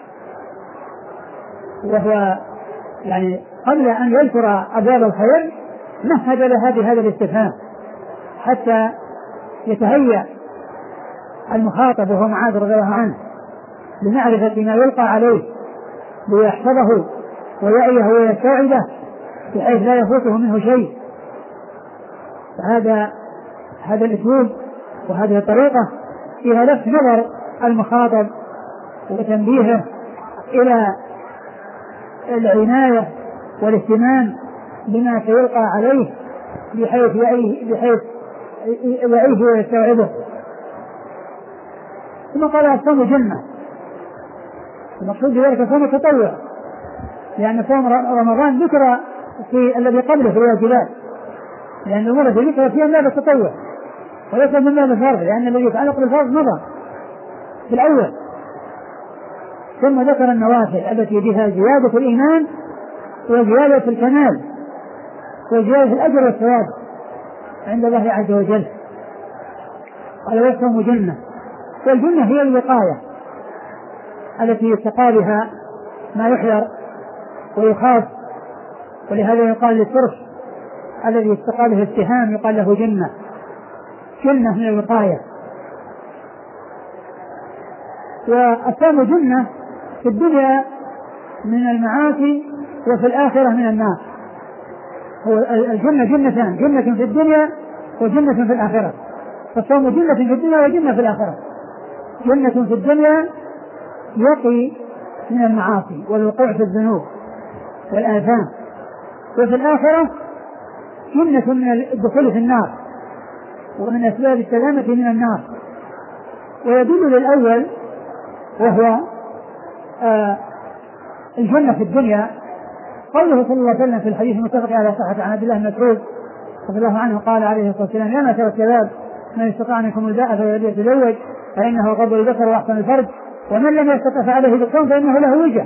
وهو يعني قبل أن يذكر أبواب الخير مهد لهذه هذا الاستفهام حتى يتهيأ المخاطب وهو معاذ رضي الله عنه لمعرفة ما يلقى عليه ليحفظه ويعيه ويستوعبه بحيث لا يفوته منه شيء. فهذا هذا الأسلوب وهذه الطريقة فيها لفت نظر المخاطب وتنبيهه إلى العناية والاهتمام بما سيلقى عليه بحيث يعيه بحيث يعيه ويستوعبه. ثم قال: الصوم جنة. المقصود بذلك صوم التطوع، لأن صوم رمضان ذكر في الذي قبله في الواجبات، لأن الأمور التي ذكر فيها من باب التطوع وليس من باب الفرض، لأن الذي يتعلق بالفرض مضى في الأول. ثم ذكر النوافل التي بها زيادة الإيمان وزيادة الكمال وزيادة الأجر والثواب عند الله عز وجل. قال: والصوم جنة. والجنة هي الوقاية التي يتقى بها ما يحذر ويخاف، ولهذا يقال للترس الذي يتقى به السهام يقال له جنة، جنة من الوقاية. والصوم جنة في الدنيا من المعاصي وفي الآخرة من النار. هو الجنة جنتان: جنة في الدنيا وجنة في الآخرة. فالصوم جنة في الدنيا وجنة في الآخرة. جنة في الدنيا يقي من المعاصي والوقوع في الذنوب والآثام، وفي الآخرة جنة من الدخول في النار ومن أسباب السلامة من النار. ويدل للأول وهو آه الجنة في الدنيا قوله صلى الله عليه وسلم في الحديث المتفق على صحة عن عبد الله بن مسعود رضي الله عنه قال عليه الصلاة والسلام: يا معشر الشباب من استطاع منكم الباء فليتزوج فإنه غض البصر وأحسن الفرج ومن لم يستطع فعليه بالصوم فإنه له وجه.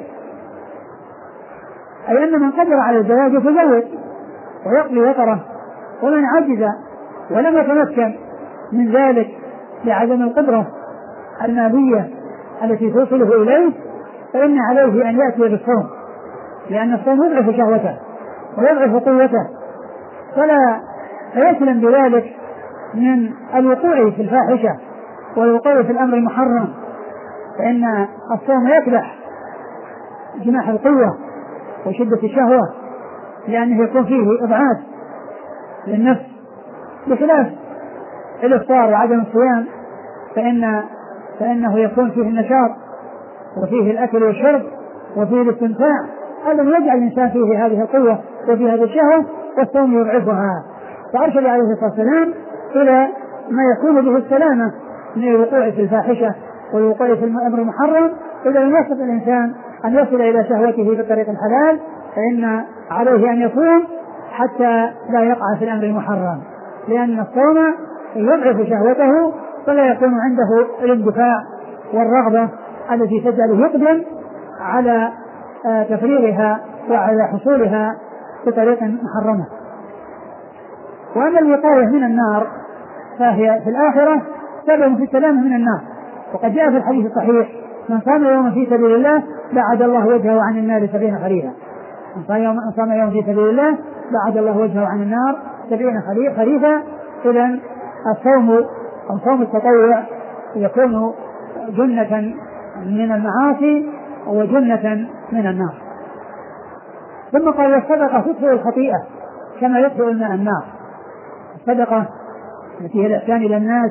أي أن من قدر على الزواج يتزوج ويقضي وطره، ومن عجز ولم يتمكن من ذلك لعدم القدرة المالية التي توصله إليه فإن عليه أن يأتي بالصوم لأن الصوم يضعف شهوته ويضعف قوته، فلا فيسلم بذلك من الوقوع في الفاحشة والوقوع في الأمر المحرم، فإن الصوم يكبح جناح القوة وشدة الشهوة، لأنه يكون فيه إضعاف للنفس، بخلاف الإفطار وعدم الصيام فإن فإنه يكون فيه النشاط وفيه الأكل والشرب وفيه الاستمتاع، هذا يجعل الإنسان فيه هذه القوة وفيه هذه الشهوة، والصوم يضعفها. فأرشد عليه الصلاة والسلام إلى ما يكون به السلامة من الوقوع في الفاحشة والوقوع في الأمر المحرم. إذا لم يستطع الإنسان أن يصل إلى شهوته بطريق الحلال فإن عليه أن يصوم حتى لا يقع في الأمر المحرم، لأن الصوم يضعف شهوته فلا يكون عنده الاندفاع والرغبة التي تجعله يقدم على تفريغها وعلى حصولها بطريق محرمة. وأما الوقاية من النار فهي في الآخرة سبب في السلامة من النار، وقد جاء في الحديث الصحيح: من صام يوما في سبيل الله بعد الله وجهه عن النار سبعين خريفا. من صام يوما في سبيل الله بعد الله وجهه عن النار سبعين خريفا. إذن الصوم أو صوم التطوع يكون جنة من المعاصي وجنة من النار. ثم قال: الصدقة تطفئ الخطيئة كما يطفئ الماء النار. الصدقة التي هي الإحسان إلى الناس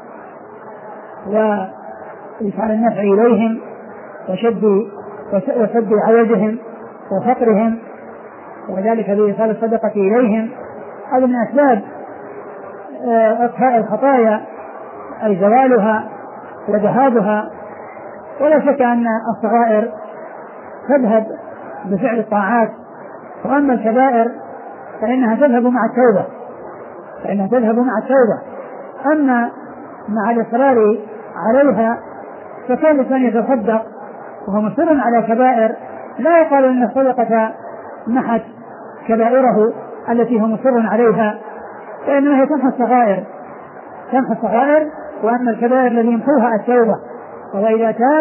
وإيصال النفع إليهم وشد وسد عوزهم وفقرهم، وذلك بإيصال الصدقة إليهم، هذا من أسباب إطفاء الخطايا أي زوالها وذهابها. ولا شك أن الصغائر تذهب بفعل الطاعات، وأما الكبائر فإنها تذهب مع التوبة فإنها تذهب مع التوبة أما مع الإصرار عليها فكان الإنسان يتصدق وهو مصر على كبائر لا يقال أن الصدقة محت كبائره التي هو مصر عليها، فإنها تمحى الصغائر تمحى الصغائر وأما الكبائر الذي يمحوها التوبة. وإذا تاب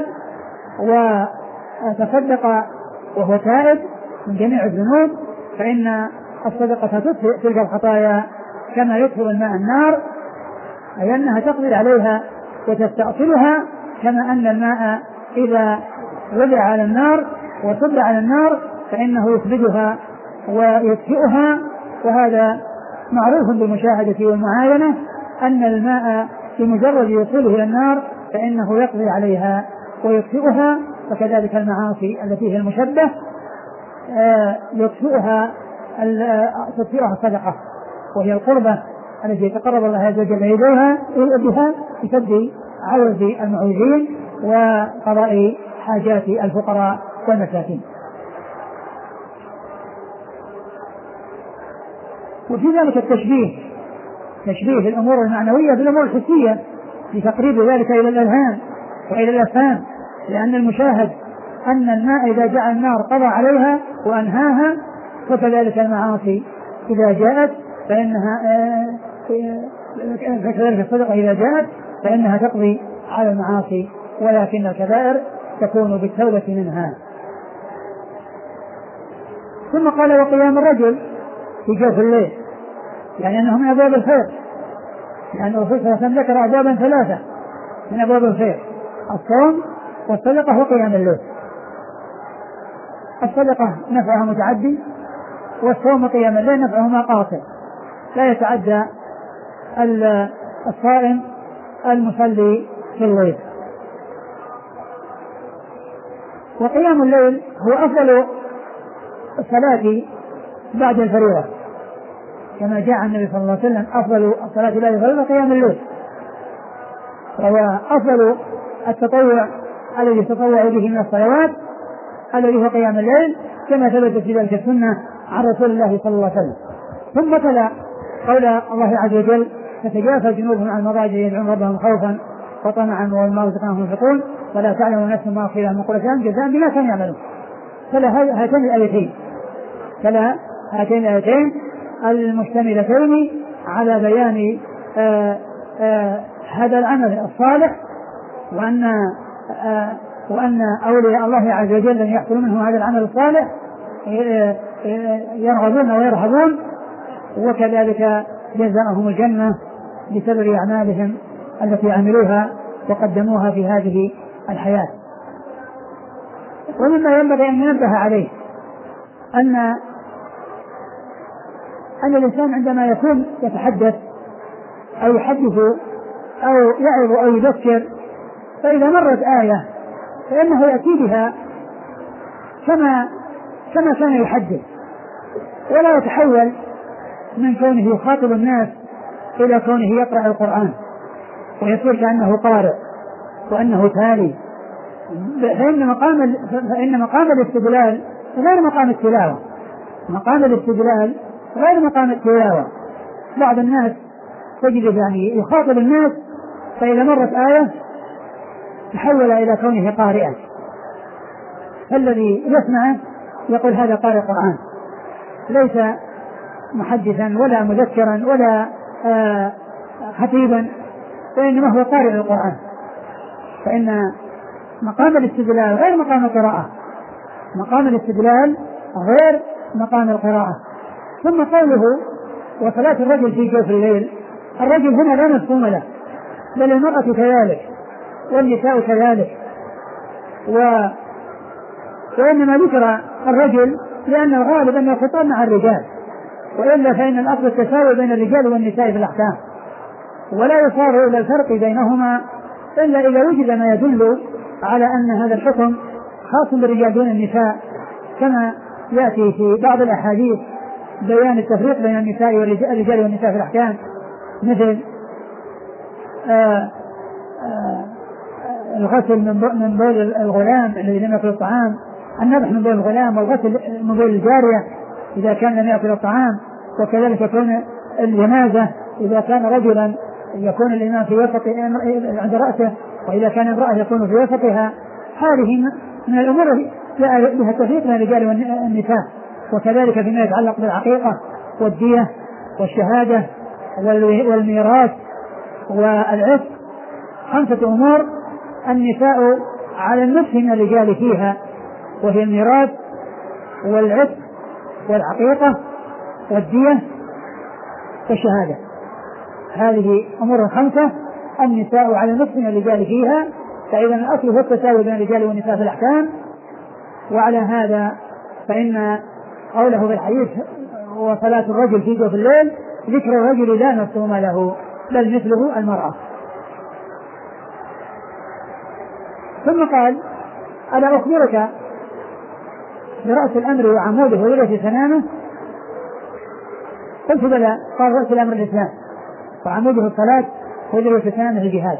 وتصدق وهو تائب من جميع الذنوب فإن الصدقة تطفئ تلك الخطايا كما يطفئ الماء النار، أي أنها تقضي عليها وتستأصلها، كما أن الماء إذا وضع على النار وصب على النار فإنه يثبتها ويطفئها. وهذا معروف بالمشاهدة والمعاينة أن الماء بمجرد وصوله إلى النار فإنه يقضي عليها ويطفئها. وكذلك المعاصي التي هي المشبه يطفئها تطفئها الصدقة، وهي القربة التي يتقرب الله عز وجل إليها بها بسد عوز المعوزين وقضاء حاجات الفقراء والمساكين. وفي ذلك التشبيه تشبيه الأمور المعنوية بالأمور الحسية لتقريب ذلك إلى الأذهان وإلى الأفهام، لأن المشاهد أن الماء إذا جاء النار قضى عليها وأنهاها، فكذلك المعاصي إذا جاءت فإنها فكذلك الصدقة إذا جاءت فإنها تقضي على المعاصي، ولكن الكبائر تكون بالتوبة منها. ثم قال: وقيام الرجل في جوف الليل، يعني أنه من أبواب الخير، لأن الرسول صلى الله عليه وسلم ذكر أبوابا ثلاثة من أبواب الخير: الصوم والصدقة وقيام الليل. الصدقة نفعها متعدي، والصوم وقيام الليل نفعهما قاصر لا يتعدى الصائم المصلي في الليل. وقيام الليل هو أفضل الصلاة بعد الفريضة، كما جاء عن النبي صلى الله عليه وسلم: أفضل الصلاة بعد الفريضة قيام الليل، وهو أفضل التطوع الذي يتطوع به من الصلوات الذي هو قيام الليل، كما ثبت في ذلك السنة عن رسول الله صلى الله عليه وسلم. ثم تلا قول الله عز وجل: تتجافى جنوبهم عن المضاجع يدعون ربهم خوفا وطمعا ومما رزقناهم ينفقون ولا تعلم نفس ما أخفي لهم من قرة أعين جزاء بما كانوا يعملون. فلا هاتين الآيتين فلا هاتين الآيتين المشتملتين على بيان آآ آآ هذا العمل الصالح، وأن وأن أولياء الله عز وجل أن يحصل منهم هذا العمل الصالح يرغبون ويرهبون، وكذلك جزاءهم الجنة بسبب أعمالهم التي عملوها وقدموها في هذه الحياة. ومما ينبغي أن ينبه عليه أن أن الإنسان عندما يكون يتحدث أو يحدث أو يعظ أو يذكر، فإذا مرت آية فإنه يأتي بها كما كما كان يحدث، ولا يتحول من كونه يخاطب الناس إلى كونه يقرأ القرآن ويصير كأنه قارئ وأنه تالي. فإن مقام فإن مقام الاستدلال غير مقام التلاوة، مقام الاستدلال غير مقام التلاوة. بعض الناس تجد يعني يخاطب الناس، فإذا مرت آية تحول إلى كونه قارئا، الذي يسمعه يقول هذا قارئ قرآن، ليس محدثا ولا مذكرا ولا آه خطيبا، وإنما هو قارئ القرآن. فإن مقام الاستدلال غير مقام القراءة، مقام الاستدلال غير مقام القراءة. ثم قوله وصلاة الرجل في جوف الليل، الرجل هنا لا مفهوم له، بل المرأة كذلك والنساء كذلك، و... وإنما ذكر الرجل لأنه غالبا يخطب مع الرجال، وإلا فإن الأصل التساوي بين الرجال والنساء في الأحكام، ولا يصار إلى الفرق بينهما إلا إذا وجد ما يدل على أن هذا الحكم خاص بالرجال دون النساء، كما يأتي في بعض الأحاديث بيان التفريق بين النساء والرجال والنساء في الأحكام، مثل آآ آآ الغسل من بول الغلام الذي لم يأكل الطعام، النضح من بول الغلام، والغسل من بول الجارية إذا كان لم يأكل الطعام، وكذلك يكون الجنازة إذا كان رجلا يكون الإمام في وسط عند رأسه، وإذا كان امرأة يكون في وسطها. هذه من الأمور بها التفريق بين الرجال والنساء. وكذلك فيما يتعلق بالعقيقة والدية والشهادة والميراث والعتق، خمسة أمور النساء على النصف من الرجال فيها، وهي الميراث والعتق والعقيقة والدية والشهادة. هذه أمور خمسة النساء على النصف من الرجال فيها، فإذا الأصل هو التساوي بين الرجال والنساء في الأحكام. وعلى هذا فإن قوله في الحديث وصلاة الرجل في جوف الليل، ذكر الرجل لا مفهوم له بل مثله المرأة. ثم قال ألا أخبرك برأس الأمر وعموده وولة سنامه؟ قلت بلى. قال رأس الأمر الإسلام وعموده الصلاة وولة سنامه الجهاد.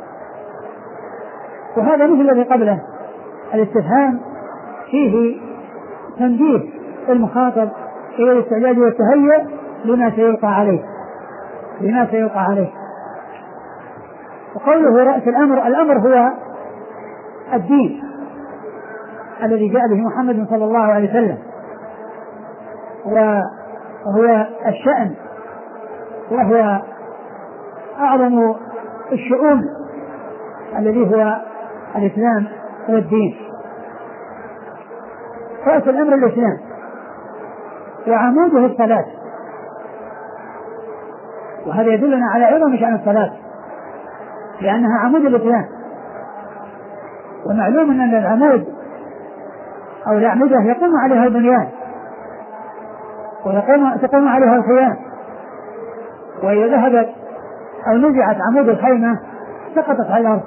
وهذا مثل الذي قبله، الاستفهام فيه تنبيه المخاطب إلى الاستعداد والتهيئ لما سيلقى عليه لما سيلقى عليه. وقوله رأس الأمر، الأمر هو الدين الذي جاء به محمد صلى الله عليه وسلم، وهو الشأن، وهو أعظم الشؤون الذي هو الإسلام والدين. رأس الأمر الإسلام وعموده الصلاة، وهذا يدلنا على عظم شأن الصلاة لأنها عمود الإسلام. ومعلوم أن العمود أو الأعمدة يقوم عليها البنيان ويقوم تقوم عليها الخيام، وإذا ذهبت أو نزعت عمود الخيمة سقطت على الأرض،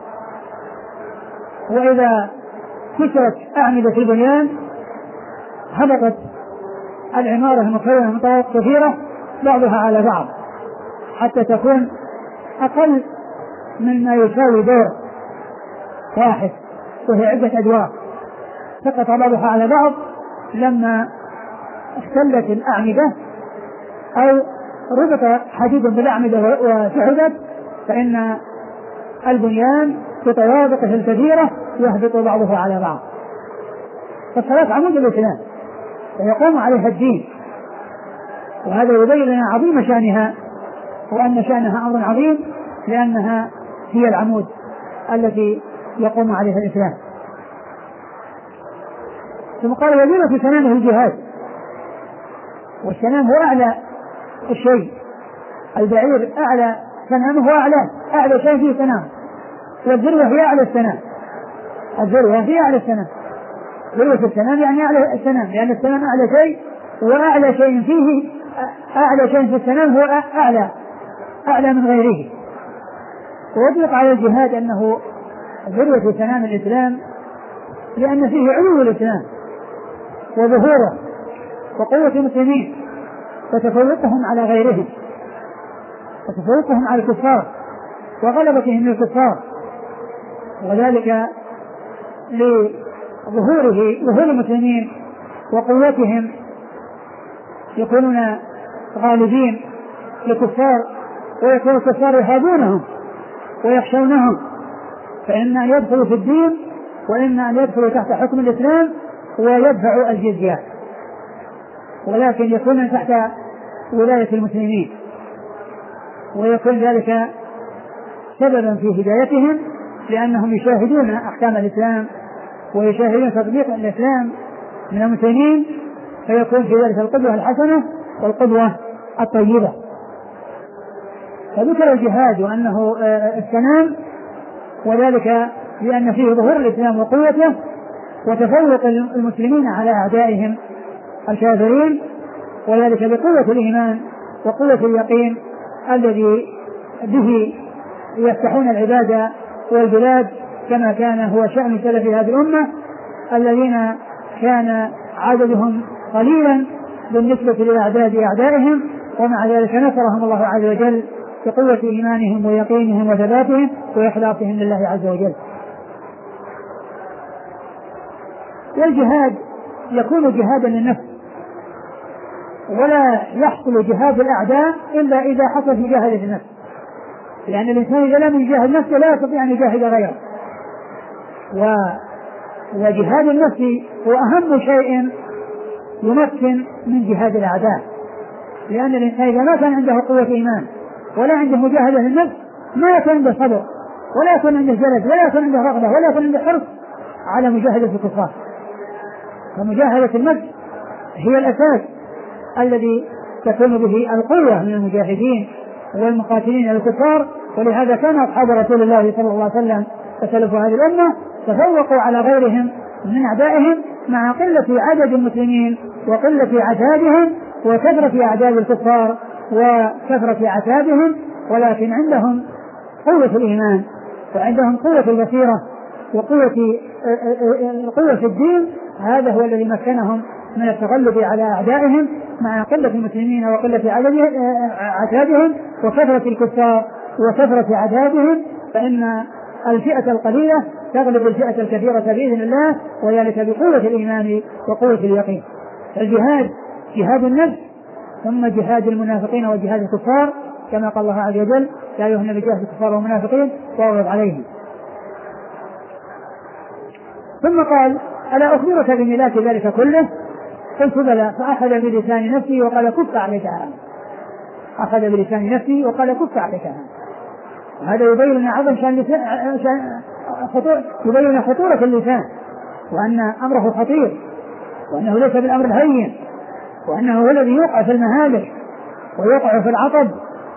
وإذا كسرت أعمدة البنيان هبطت العمارة المكونة من طوابق كثيرة بعضها على بعض حتى تكون أقل مما يساوي دور واحد، وهي عدة أدوار. سقط بعضها على بعض لما اختلت الأعمدة أو ربط حديد بالأعمدة وسحبت، فإن البنيان بطوابقه الكثيرة يهبط بعضها على بعض. فالصلاة عمود الإسلام ويقوم عليها الدين، وهذا يبين لنا عظيم شأنها وأن شأنها أمر عظيم، لأنها هي العمود التي يقوم عليها الإسلام. ثم قال وزيرة سنامه الجهاد، والسنام هو أعلى الشيء، البعير أعلى سنامه هو أعلى أعلى شيء فيه سنام، والذروة هي أعلى السنام، الذروة هي أعلى السنام، ذروة السنام يعني أعلى السنام، لأن السنام أعلى شيء، وأعلى شيء فيه أعلى شيء في السنام هو أعلى أعلى من غيره. ويطلق على الجهاد أنه ذروة سنام الإسلام لأن فيه علو الإسلام وظهوره وقوة المسلمين وتفوقهم على غيرهم وتفوقهم على الكفار وغلبتهم من الكفار، وذلك لظهوره ظهور المسلمين وقوتهم، يكونون غالبين للكفار ويكون الكفار يهابونهم ويخشونهم، فإما أن يدخلوا في الدين وإما أن يدخلوا تحت حكم الإسلام ويدفعوا الجزية، ولكن يكون تحت ولاية المسلمين، ويكون ذلك سببا في هدايتهم لأنهم يشاهدون أحكام الإسلام ويشاهدون تطبيق الإسلام من المسلمين، فيكون في ذلك القدوة الحسنة والقدوة الطيبة. فذكر الجهاد وأنه السنام، وذلك لأن فيه ظهور الإسلام وقوته وتفوق المسلمين على أعدائهم الكافرين، وذلك بقوة الإيمان وقوة اليقين الذي به يفتحون العبادة والبلاد، كما كان هو شأن سلف هذه الأمة الذين كان عددهم قليلا بالنسبة لأعداد أعدائهم، ومع ذلك نصرهم الله عز وجل بقوة إيمانهم ويقينهم وثباتهم وإخلاصهم لله عز وجل. والجهاد يكون جهادا للنفس، ولا يحصل جهاد الأعداء إلا إذا حصل مجاهدة النفس، لأن الإنسان إذا لم يجاهد نفسه لا يستطيع أن يجاهد غيره. و... وجهاد النفس هو أهم شيء يمكن من جهاد الأعداء، لأن الإنسان إذا ما كان عنده قوة إيمان ولا عنده مجاهدة للنفس ما يكون عنده صبر ولا يكون عنده جلد ولا يكون عنده رغبة ولا يكون عنده حرص على مجاهدة الكفار. فمجاهدة النفس هي الأساس الذي تكون به القوة من المجاهدين والمقاتلين الكفار، ولهذا كان أصحاب رسول الله صلى الله عليه وسلم وسلف هذه الأمة تفوقوا على غيرهم من أعدائهم مع قلة عدد المسلمين وقلة عتادهم وكثرة أعداد الكفار وكثرة عتادهم، ولكن عندهم قوة الإيمان وعندهم قوة البصيرة وقوة قوة الدين. هذا هو الذي مكنهم من التغلب على أعدائهم مع قلة المسلمين وقلة عتادهم وكثرة الكفار وكثرة عتادهم، فإن الفئة القليلة تغلب الفئة الكثيرة بإذن الله، وذلك بقوة الإيمان وقوة اليقين. الجهاد جهاد النفس ثم جهاد المنافقين وجهاد الكفار، كما قال الله عز وجل: يا أيها النبي جاهد الكفار والمنافقين واغلظ عليهم. ثم قال: ألا أخبرك بملاك ذلك كله؟ قلت بلى. فأخذ بلسان نفسي وقال: كف عليك هذا. أخذ بلسان نفسي وقال: كف عليك هذا. وهذا يبين عظم شان خطور يبين خطورة اللسان، وأن أمره خطير، وأنه ليس بالأمر الهين، وأنه هو الذي يوقع في المهالك ويوقع في العطب.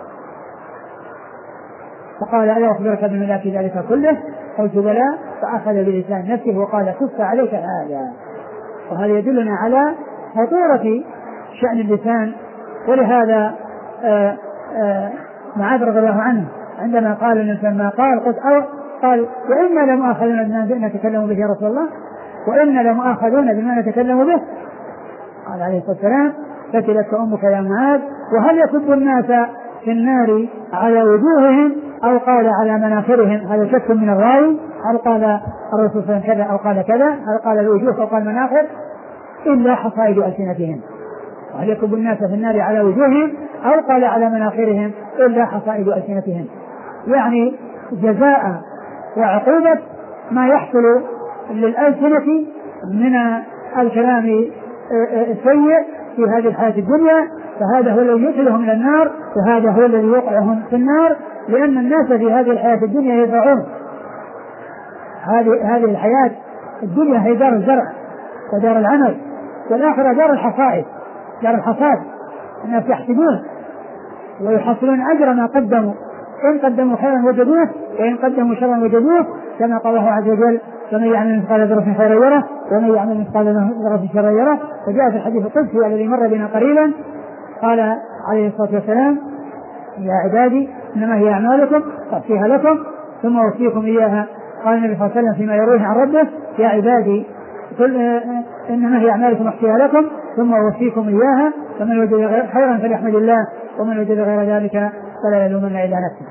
فقال: ألا أخبرك بملاك ذلك كله؟ قلت بلى. فأخذ بلسان نفسه وقال: كف عليك هذا. وهذا يدلنا على خطورة شأن اللسان. ولهذا آآ آآ معاذ رضي الله عنه عندما قال الإنسان ما قال قلت أو قال: وإنا لمؤاخذون بما نتكلم به يا رسول الله، وإنا لمؤاخذون بما نتكلم به. قال عليه الصلاة والسلام: فتلك أمك يا معاذ. وهل يكب الناس في النار على وجوههم أو قال على مناخرهم؟ هذا شك من الراوي، هل قال الرسول صلى الله عليه وسلم كذا أو قال كذا، هل قال الوجوه أو قال مناخر، إلا حصائد ألسنتهم. وهل يكب الناس في النار على وجوههم أو قال على مناخرهم إلا حصائد ألسنتهم، يعني جزاء وعقوبة ما يحصل للألسنة من الكلام السيء في هذه الحياة الدنيا، فهذا هو الذي يدخلهم إلى النار، وهذا هو الذي يوقعهم في النار، لأن الناس في هذه الحياة الدنيا يزرعون. هذه هذه الحياة الدنيا هي دار الزرع ودار العمل، والآخرة دار الحصائد. دار الحصاد، الناس يحسبون ويحصلون أجر ما قدموا، إن قدموا خيرا وجدوه وإن قدموا شرا وجدوه، كما قال الله عز وجل: ومن يعمل مثقال ذرة خيرا يره ومن يعمل مثقال ذرة شرا يره. فجاء في الحديث القدسي الذي مر بنا قريبا قال عليه الصلاة والسلام: يا عبادي إنما هي أعمالكم أحصيها لكم ثم أوفيكم إياها. قال النبي صلى الله عليه وسلم فيما يرويه عن ربه: يا عبادي إنما هي أعمالكم أحصيها لكم ثم أوفيكم إياها، فمن وجد خيرا فليحمد الله ومن وجد غير ذلك فلا يلومن إلا نفسه.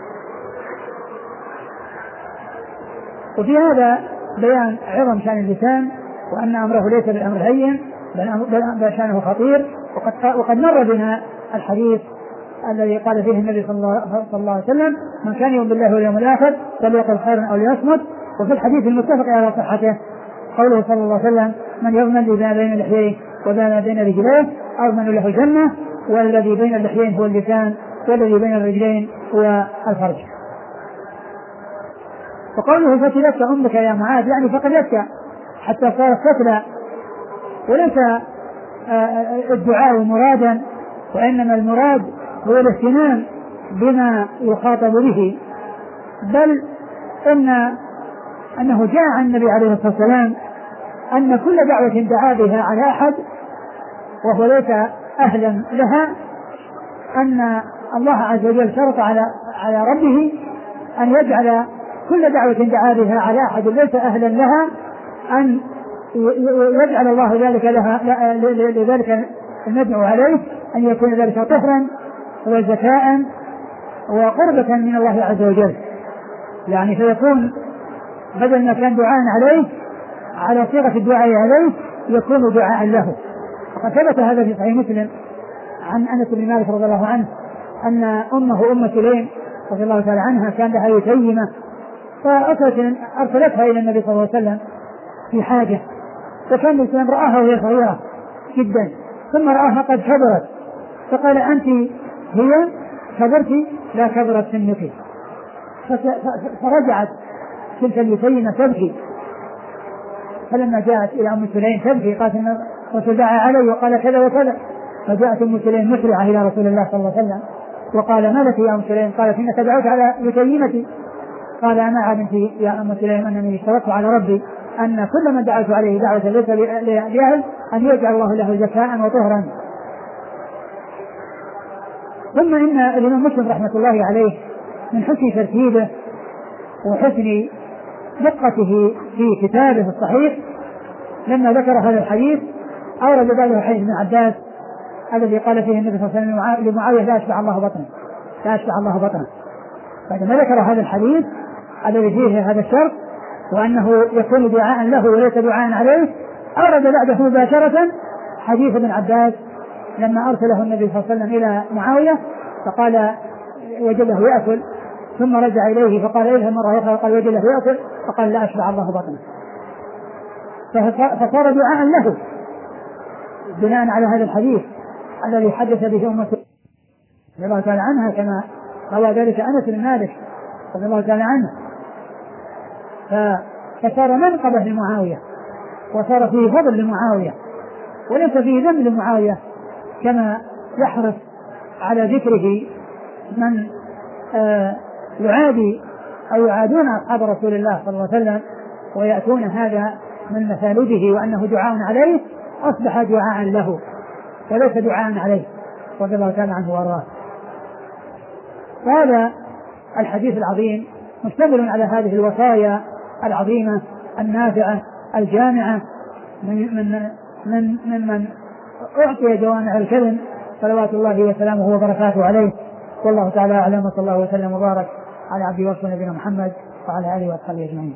وفي هذا بيان عظم شأن اللسان، وأن أمره ليس بالأمر هين بل شأنه خطير. وقد, وقد مر بنا الحديث الذي قال فيه النبي صلى الله عليه وسلم: من كان يؤمن بالله واليوم الآخر فليقل خيرا أو ليصمت. وفي الحديث المتفق على صحته قوله صلى الله عليه وسلم: من يضمن لي ما بين لحييه وما بين رجليه أضمن له الجنة، والذي بين اللحيين هو اللسان والذي بين الرجلين هو الفرج. وقوله فتلك أمك يا معاذ يعني فقدتك حتى صارت فتلى، وليس الدعاء مرادا، وإنما المراد هو الاهتمام بما يخاطب به، بل إن أنه جاء عن النبي عليه الصلاة والسلام أن كل دعوة دعا بها على أحد وهو ليس أهلا لها أن الله عز وجل شرط على على ربه أن يجعل كل دعوة دعا بها على أحد ليس أهلا لها أن يجعل الله ذلك لها لذلك المدعو عليه أن يكون ذلك طهرا وزكاء وقربة من الله عز وجل، يعني فيكون بدل ما كان دعاء عليه على صيغة الدعاء عليه يكون دعاء له. وقد ثبت هذا في صحيح مسلم عن أنس بن مالك رضي الله عنه أن أمه أم سليم رضي الله تعالى عنها كان لها يتيمة، فأرسلتها إلى النبي صلى الله عليه وسلم في حاجة، فكان الإسلام رآها وهي صغيرة جدا ثم رآها قد كبرت فقال: أنت هي كبرت؟ لا كبرت سنك. فرجعت تلك اليتيمة تبكي، فلما جاءت إلى أم سليم تبكي قالت: الرسول دعا علي وقال كذا وكذا. فجاءت أم سليم مسرعة إلى رسول الله صلى الله عليه وسلم وقال: ما لك يا أم سليم؟ قالت: إنك دعوت على يتيمتي. قال: أما علمت يا أم سليم أنني اشترطت على ربي أن كل من دعوت عليه دعوة ليس لأهل أن يجعل الله له زكاء وطهرا. ثم إن الإمام مسلم رحمة الله عليه من حسن ترتيبه وحسن دقته في كتابه الصحيح لما ذكر هذا الحديث أورد بعده حديث ابن عباس الذي قال فيه النبي صلى الله عليه وسلم لمعاوية: لا أشبع الله بطنه لا أشبع الله بطنه. بعدما ذكر هذا الحديث الذي فيه هذا الشرط وأنه يكون دعاء له وليس دعاء عليه، أورد بعده مباشرة حديث ابن عباس لما أرسله النبي صلى الله عليه وسلم إلى معاوية فقال وجده يأكل، ثم رجع إليه فقال إليه مرة أخرى قال وجده يأكل، فقال: لا أشبع الله بطنه. فصار دعاء له بناء على هذا الحديث الذي حدث به أمة رضي الله تعالى عنها كما روى ذلك أنس بن مالك رضي الله تعالى عنه. فصار منقبة لمعاوية وصار فيه فضل لمعاوية وليس فيه ذنب لمعاوية كما يحرص على ذكره من آه يعادي أو يعادون أصحاب رسول الله صلى الله عليه وسلم ويأتون هذا من مثالبه وأنه دعاء عليه أصبح دعاء له وليس دعاء عليه رضي الله تعالى عنه وارضاه. وهذا الحديث العظيم مشتمل على هذه الوصايا العظيمة النافعة الجامعة من من من ممن أعطي جوامع الكلم صلوات الله وسلامه وبركاته عليه. والله تعالى أعلم، وصلى الله وسلم وبارك على عبده ورسوله نبينا محمد وعلى آله وأصحابه أجمعين.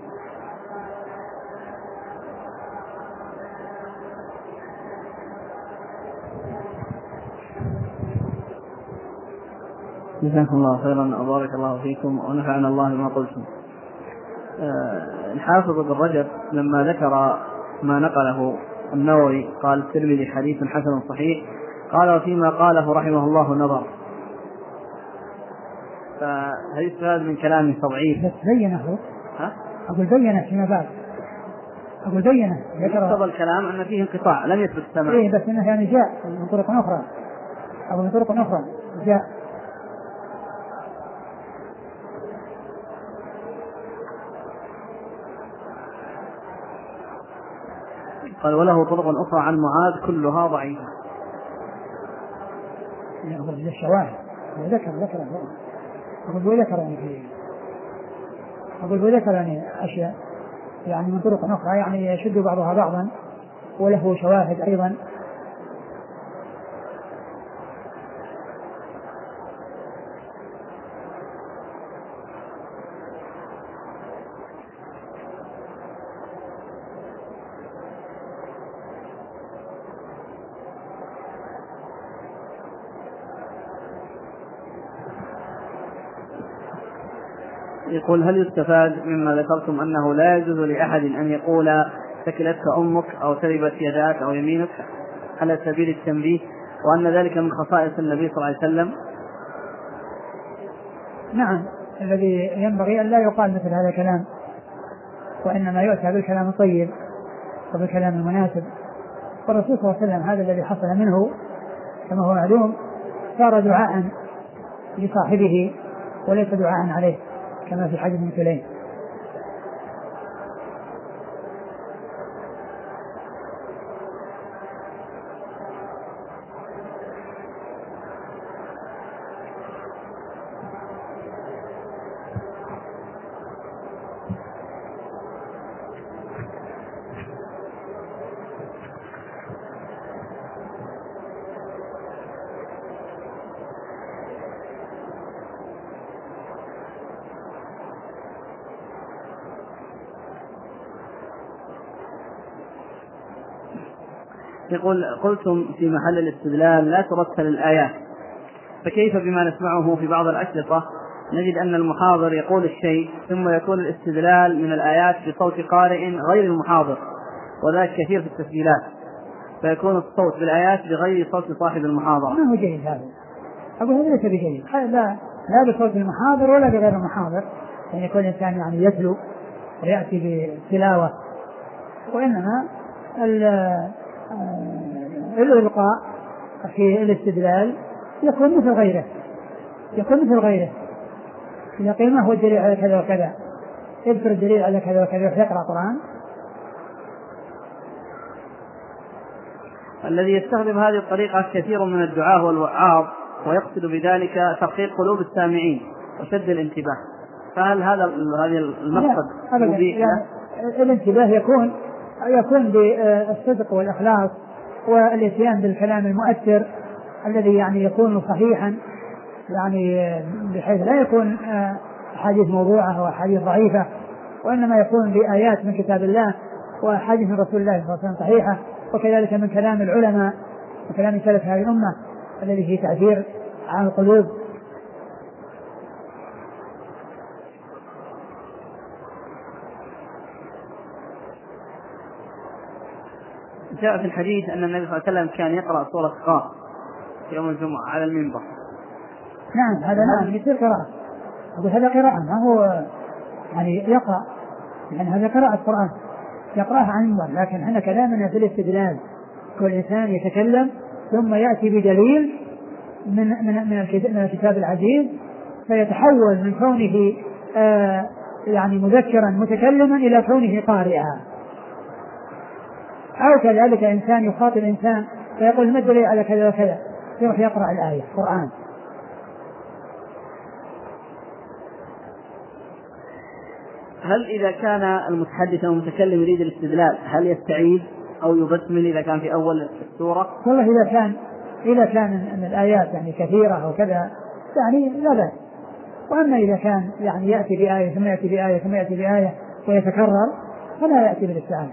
جزاكم الله خيرا وبارك الله فيكم ونفعنا الله بما قلتم. أه الحافظ ابن رجب لما ذكر ما نقله النووي قال الترمذي حديث حسن صحيح، قال وفيما قاله رحمه الله نظر. فهل يستفاد من كلامه تضعيف؟ بس بينه ها؟ أقول بينه فيما بعد أقول بينه ذكر مقتضى الكلام أن فيه انقطاع لم يثبت السماع. إيه بس إنه يعني جاء من طرق أخرى أو من طرق أخرى جاء. قال وله طرق أخرى عن معاذ كلها ضعيفة. يعني الشواهد ذكر ذكر أقول وذكر يعني في أقول وذكر يعني أشياء يعني من طرق أخرى يعني يشد بعضها بعضا وله شواهد أيضا. يقول هل يستفاد مما ذكرتم أنه لا يجوز لأحد أن يقول ثكلتك أمك أو تربت يداك أو يمينك على سبيل التنبيه وأن ذلك من خصائص النبي صلى الله عليه وسلم؟ نعم الذي ينبغي أن لا يقال مثل هذا الكلام وإنما يؤتى بالكلام الطيب وبالكلام المناسب. والرسول صلى الله عليه وسلم هذا الذي حصل منه كما هو معلوم صار دعاء لصاحبه وليس دعاء عليه كما في حديث ابن سليم. يقول قلتم في محل الاستدلال لا ترتل الآيات، فكيف بما نسمعه في بعض الأشرطة نجد أن المحاضر يقول الشيء ثم يكون الاستدلال من الآيات بصوت قارئ غير المحاضر وذلك كثير في التسجيلات فيكون الصوت بالآيات بغير صوت صاحب المحاضرة. ما هو جيد هذا أقول هذا ليس بجيد لا لا بصوت المحاضر ولا بغير المحاضر يعني يكون الإنسان يعني يتلو ويأتي بتلاوة وإنما الإلقاء في الاستدلال يكون مثل غيره يكون مثل غيره إذا قيل ما هو الدليل على كذا وكذا يذكر الدليل على كذا وكذا يقرأ قرآن. الذي يستخدم هذه الطريقة كثير من الدعاة والوعاظ ويقصد بذلك ترقيق قلوب السامعين وشد الانتباه، فهل هذا هذا المقصد مبيح؟ يعني الانتباه يكون يكون بالصدق والإخلاص والاتيان بالكلام المؤثر الذي يعني يكون صحيحا يعني بحيث لا يكون أحاديث موضوعة أو أحاديث ضعيفة وإنما يكون بآيات من كتاب الله وأحاديث من رسول الله صلى الله عليه وسلم صحيحة وكذلك من كلام العلماء وكلام سلف هذه الأمة الذي فيه تأثير على القلوب. جاء في الحديث أن النبي صلى الله عليه وسلم كان يقرأ سورة قاف في يوم الجمعة على المنبر. نعم هذا نعم يصير قراءة أقول هذا قراءة ما هو يعني يقرأ يعني هذا قراءة القرآن يقرأها عن المنبر لكن احنا كلامنا في الاستدلال كل إنسان يتكلم ثم يأتي بدليل من من من الكتاب العزيز فيتحول من كونه آه يعني مذكرا متكلما إلى كونه قارئا أو كذلك إنسان يخاطب إنسان فيقول ما الدليل على كذا وكذا يروح يقرأ الآية القرآن. هل إذا كان المتحدث أو المتكلم يريد الاستدلال هل يستعيد أو يبسمل إذا كان في أول السورة؟ والله إذا كان إذا كان أن الآيات يعني كثيرة أو كذا يعني لا بأس. وأما إذا كان يعني يأتي بآية ثم يأتي بآية ثم يأتي بآية ويتكرر فلا يأتي بالاستعانة.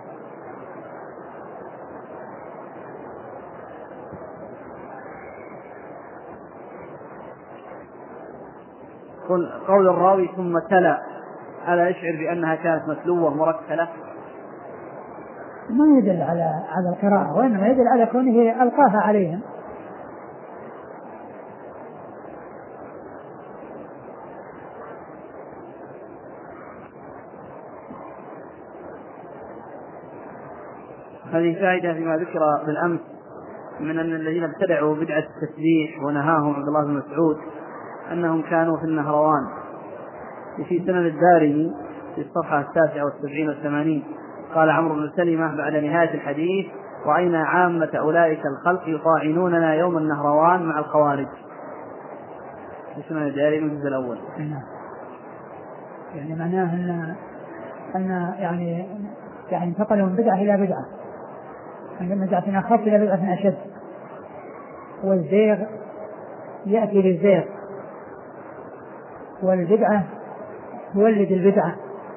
قول الراوي ثم تلا ألا يشعر بأنها كانت متلوة مرتلة؟ ما يدل على على القراءة وإنما يدل على كونه ألقاها عليهم. هذه فائدة فيما ذكر بالأمس من أن الذين ابتدعوا بدعة التسبيح ونهاهم عبد الله بن مسعود أنهم كانوا في النهروان. في سنن الدارمي في الصفحة التاسعة والسبعين والثمانين قال عمرو بن سلمة بعد نهاية الحديث: وأين عامة أولئك الخلق يطاعنوننا يوم النهروان مع الخوارج. في سنن الدارمي الجزء الأول. يعني معناه أن أن يعني يعني انتقلوا من بدعة إلى بدعة، من بدعة أخف إلى بدعة أشد، والزيغ يأتي للزيغ، والبدعة تولد البدعة.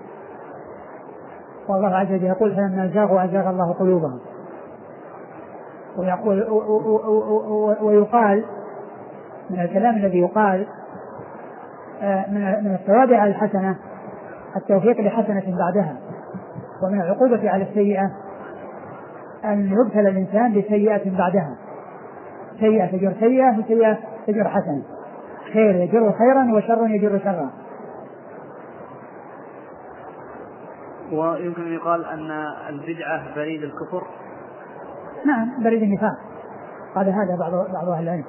والله عز وجل يقول: فلما زاغوا أزاغ الله قلوبهم. ويقول ويقال من الكلام الذي يقال من التوابع الحسنة التوفيق لحسنة بعدها، ومن العقوبة على السيئة أن يبتلى الإنسان بسيئة بعدها، سيئة تجر سيئة وسيئة تجر حسنة، خير يجر خيرا وشر يجر شرا. ويمكن أن يقال أن البدعة بريد الكفر. نعم، بريد النفاق، قال هذا بعض بعض أهل العلم.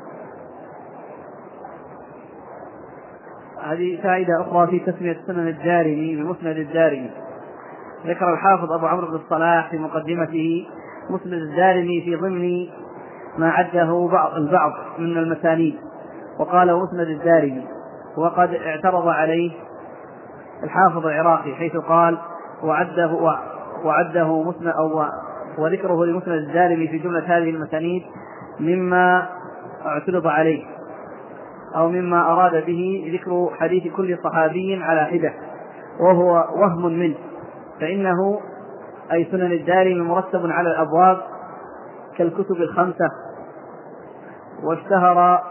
هذه فائدة أخرى في تسمية سنن الدارمي بمسند الدارمي. ذكر الحافظ أبو عمرو بن الصلاح في مقدمته مسند الدارمي في ضمن ما عده بعض البعض من المسانيد، وقال مسند الدارمي، وقد اعترض عليه الحافظ العراقي حيث قال وعده وعده مسند أو وذكره لمسند الدارمي في جملة هذه المسانيد مما اعترض عليه أو مما أراد به ذكر حديث كل صحابي على حدة، وهو وهم منه، فإنه أي سنن الدارمي مرتب على الأبواب كالكتب الخمسة، واشتهر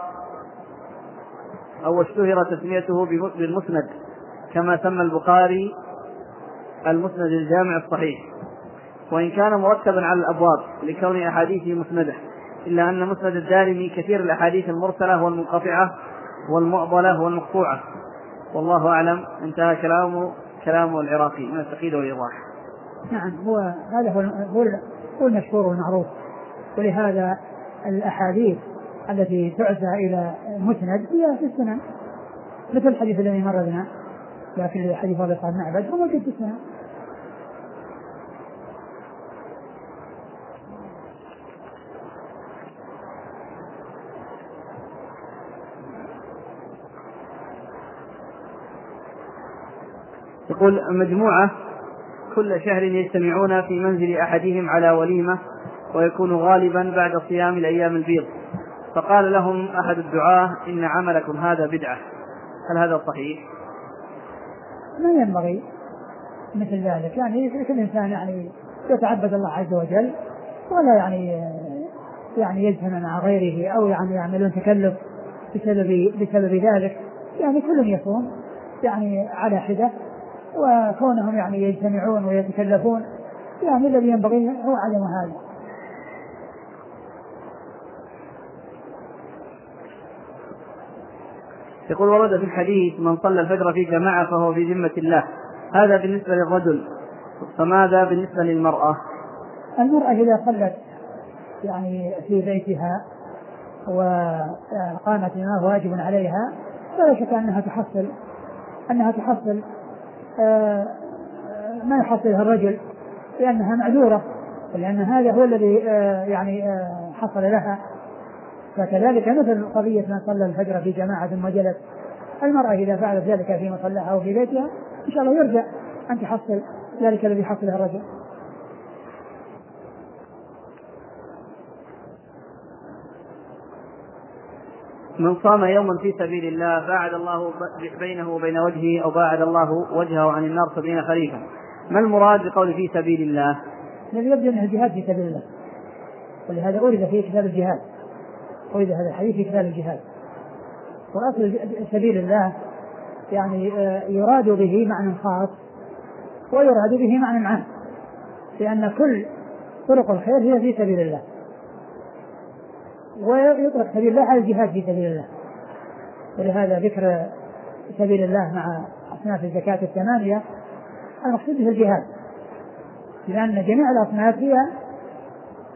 أو اشتهر تسميته بالمسند كما سمى البخاري المسند الجامع الصحيح، وإن كان مرتبا على الأبواب لكون أحاديثه مسندة، إلا أن مسند الدارمي كثير الأحاديث المرسلة والمنقطعة والمعضلة والمقطوعة، والله أعلم. انتهى كلامه كلامه العراقي من التقييد والإيضاح. نعم، هو هذا هو هو المشهور والمعروف. ولهذا الأحاديث التي تعزى إلى مسند هي في السنن، مثل الحديث الذي مر بنا، لكن حديث هذا صاحب معبد هو موجود في السنن. يقول مجموعة كل شهر يجتمعون في منزل أحدهم على وليمة، ويكون غالبا بعد صيام الأيام البيض، فقال لهم أحد الدعاة: إن عملكم هذا بدعة، هل هذا صحيح؟ ما ينبغي مثل ذلك، يعني كل إنسان يعني يتعبد الله عز وجل، ولا يعني يعني يجتمع مع غيره أو يعني يعملون تكلف بسبب بسبب ذلك. يعني كل يصوم يعني على حدة، وكونهم يعني يجتمعون ويتكلفون يعني الذي ينبغي هو عدم هذا. يقول ورد في الحديث: من صلى الفجر في جماعة فهو في ذمة الله، هذا بالنسبة للرجل، فماذا بالنسبة للمرأة؟ المرأة إذا صلت يعني في بيتها وقامت ما واجب عليها فلا شك أنها تحصل أنها تحصل ما يحصلها الرجل، لأنها معذورة، لأن هذا هو الذي يعني حصل لها. فكذلك مثل قضية من صلى الفجر في جماعة ثم جلس، المرأة إذا فعلت ذلك في مصلىها أو في بيتها إن شاء الله يرجع أن تحصل ذلك الذي حصله الرجل. من صام يوما في سبيل الله باعد الله بينه وبين وجهه أو باعد الله وجهه عن النار سبعين خريفا، ما المراد بقول في سبيل الله؟ الذي يبدو أنه الجهاد في سبيل الله، ولهذا أورد في كتاب الجهاد، أورد هذا الحديث في كتاب الجهاد. وأصل سبيل الله يعني يراد به معنى خاص ويراد به معنى عام، لأن كل طرق الخير هي في سبيل الله، ويطلق سبيل الله على الجهاد في سبيل الله. ولهذا ذكر سبيل الله مع أصناف الزكاة الثمانية المقصود به الجهاد، لأن جميع الأصناف هي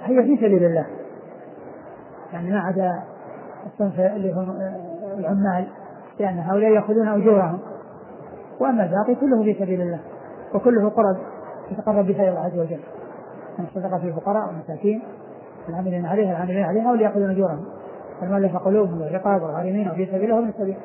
هي في سبيل الله، يعني ما عدا الصنف اللي هم العمال، لأن هؤلاء يأخذون أجورهم، وأما الباقي كله في سبيل الله، وكله قرب يتقرب بها الله عز وجل. الصدقة في الفقراء والمساكين العاملين عليها العاملين عليها واللي يأخذون أجورهم، المؤلفة قلوبهم والرقاب والغارمين وفي سبيل الله ومن السبيل.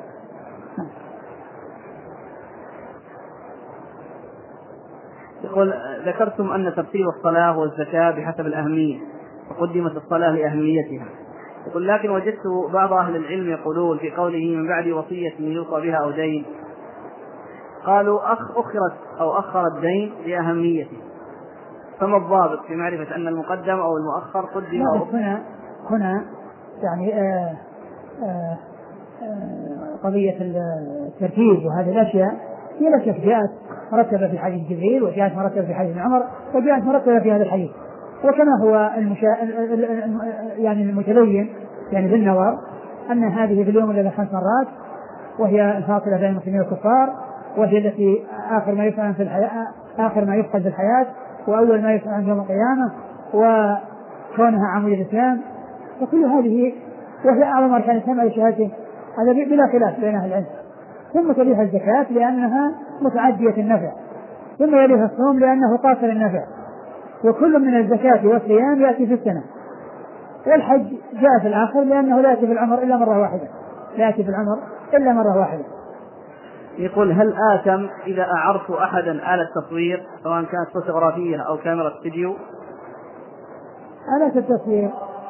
يقول ذكرتم أن ترتيب الصلاة والزكاة بحسب الأهمية وقدمت الصلاة لأهميتها. يقول لكن وجدت بعض أهل العلم يقولون في قوله من بعد وصية يوصى بها أو دين، قالوا أخ أخرت أو أخر الدين لأهميته، فما الضابط في معرفة أن المقدم أو المؤخر قدم؟ أو هنا هنا يعني آآ آآ آآ قضية الترتيب وهذه الأشياء هي لا شك جاءت مرتبة في حديث جبريل، وجاءت مرتبة في حديث عمر، وجاءت مرتبة في هذا الحديث. وكما هو المشا... يعني المتبين يعني بالنظر أن هذه في اليوم الذي خمس مرات، وهي الفاصلة بين المسلمين والكفار، وهي التي آخر ما يفعل في الحياة، آخر ما يفقد في الحياة، وأول ما يفعل يوم القيامة، وكونها عمود الإسلام، وكل هذه وهي أعظم أركان الإسلام على شهادته، هذا بلا خلاف بين أهل العلم. ثم تليها الزكاة لأنها متعدية النفع، ثم يليها الصوم لأنه قاصر النفع، وكل من الزكاة والصيام يأتي في السنة، والحج جاء في الآخر لأنه لا يأتي في العمر إلا مرة واحدة، لا يأتي في العمر إلا مرة واحدة. يقول هل آثم إذا أعرت أحدا آلة تصوير سواء كانت فوتوغرافية أو كاميرا استديو؟ آلة التصوير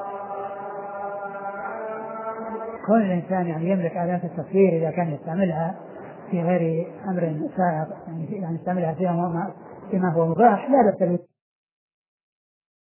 كل الإنسان يعني يملك آلات التصوير إذا كان يستعملها في غير أمر سائغ، يعني يستعملها فيما هو مباح لا بأس.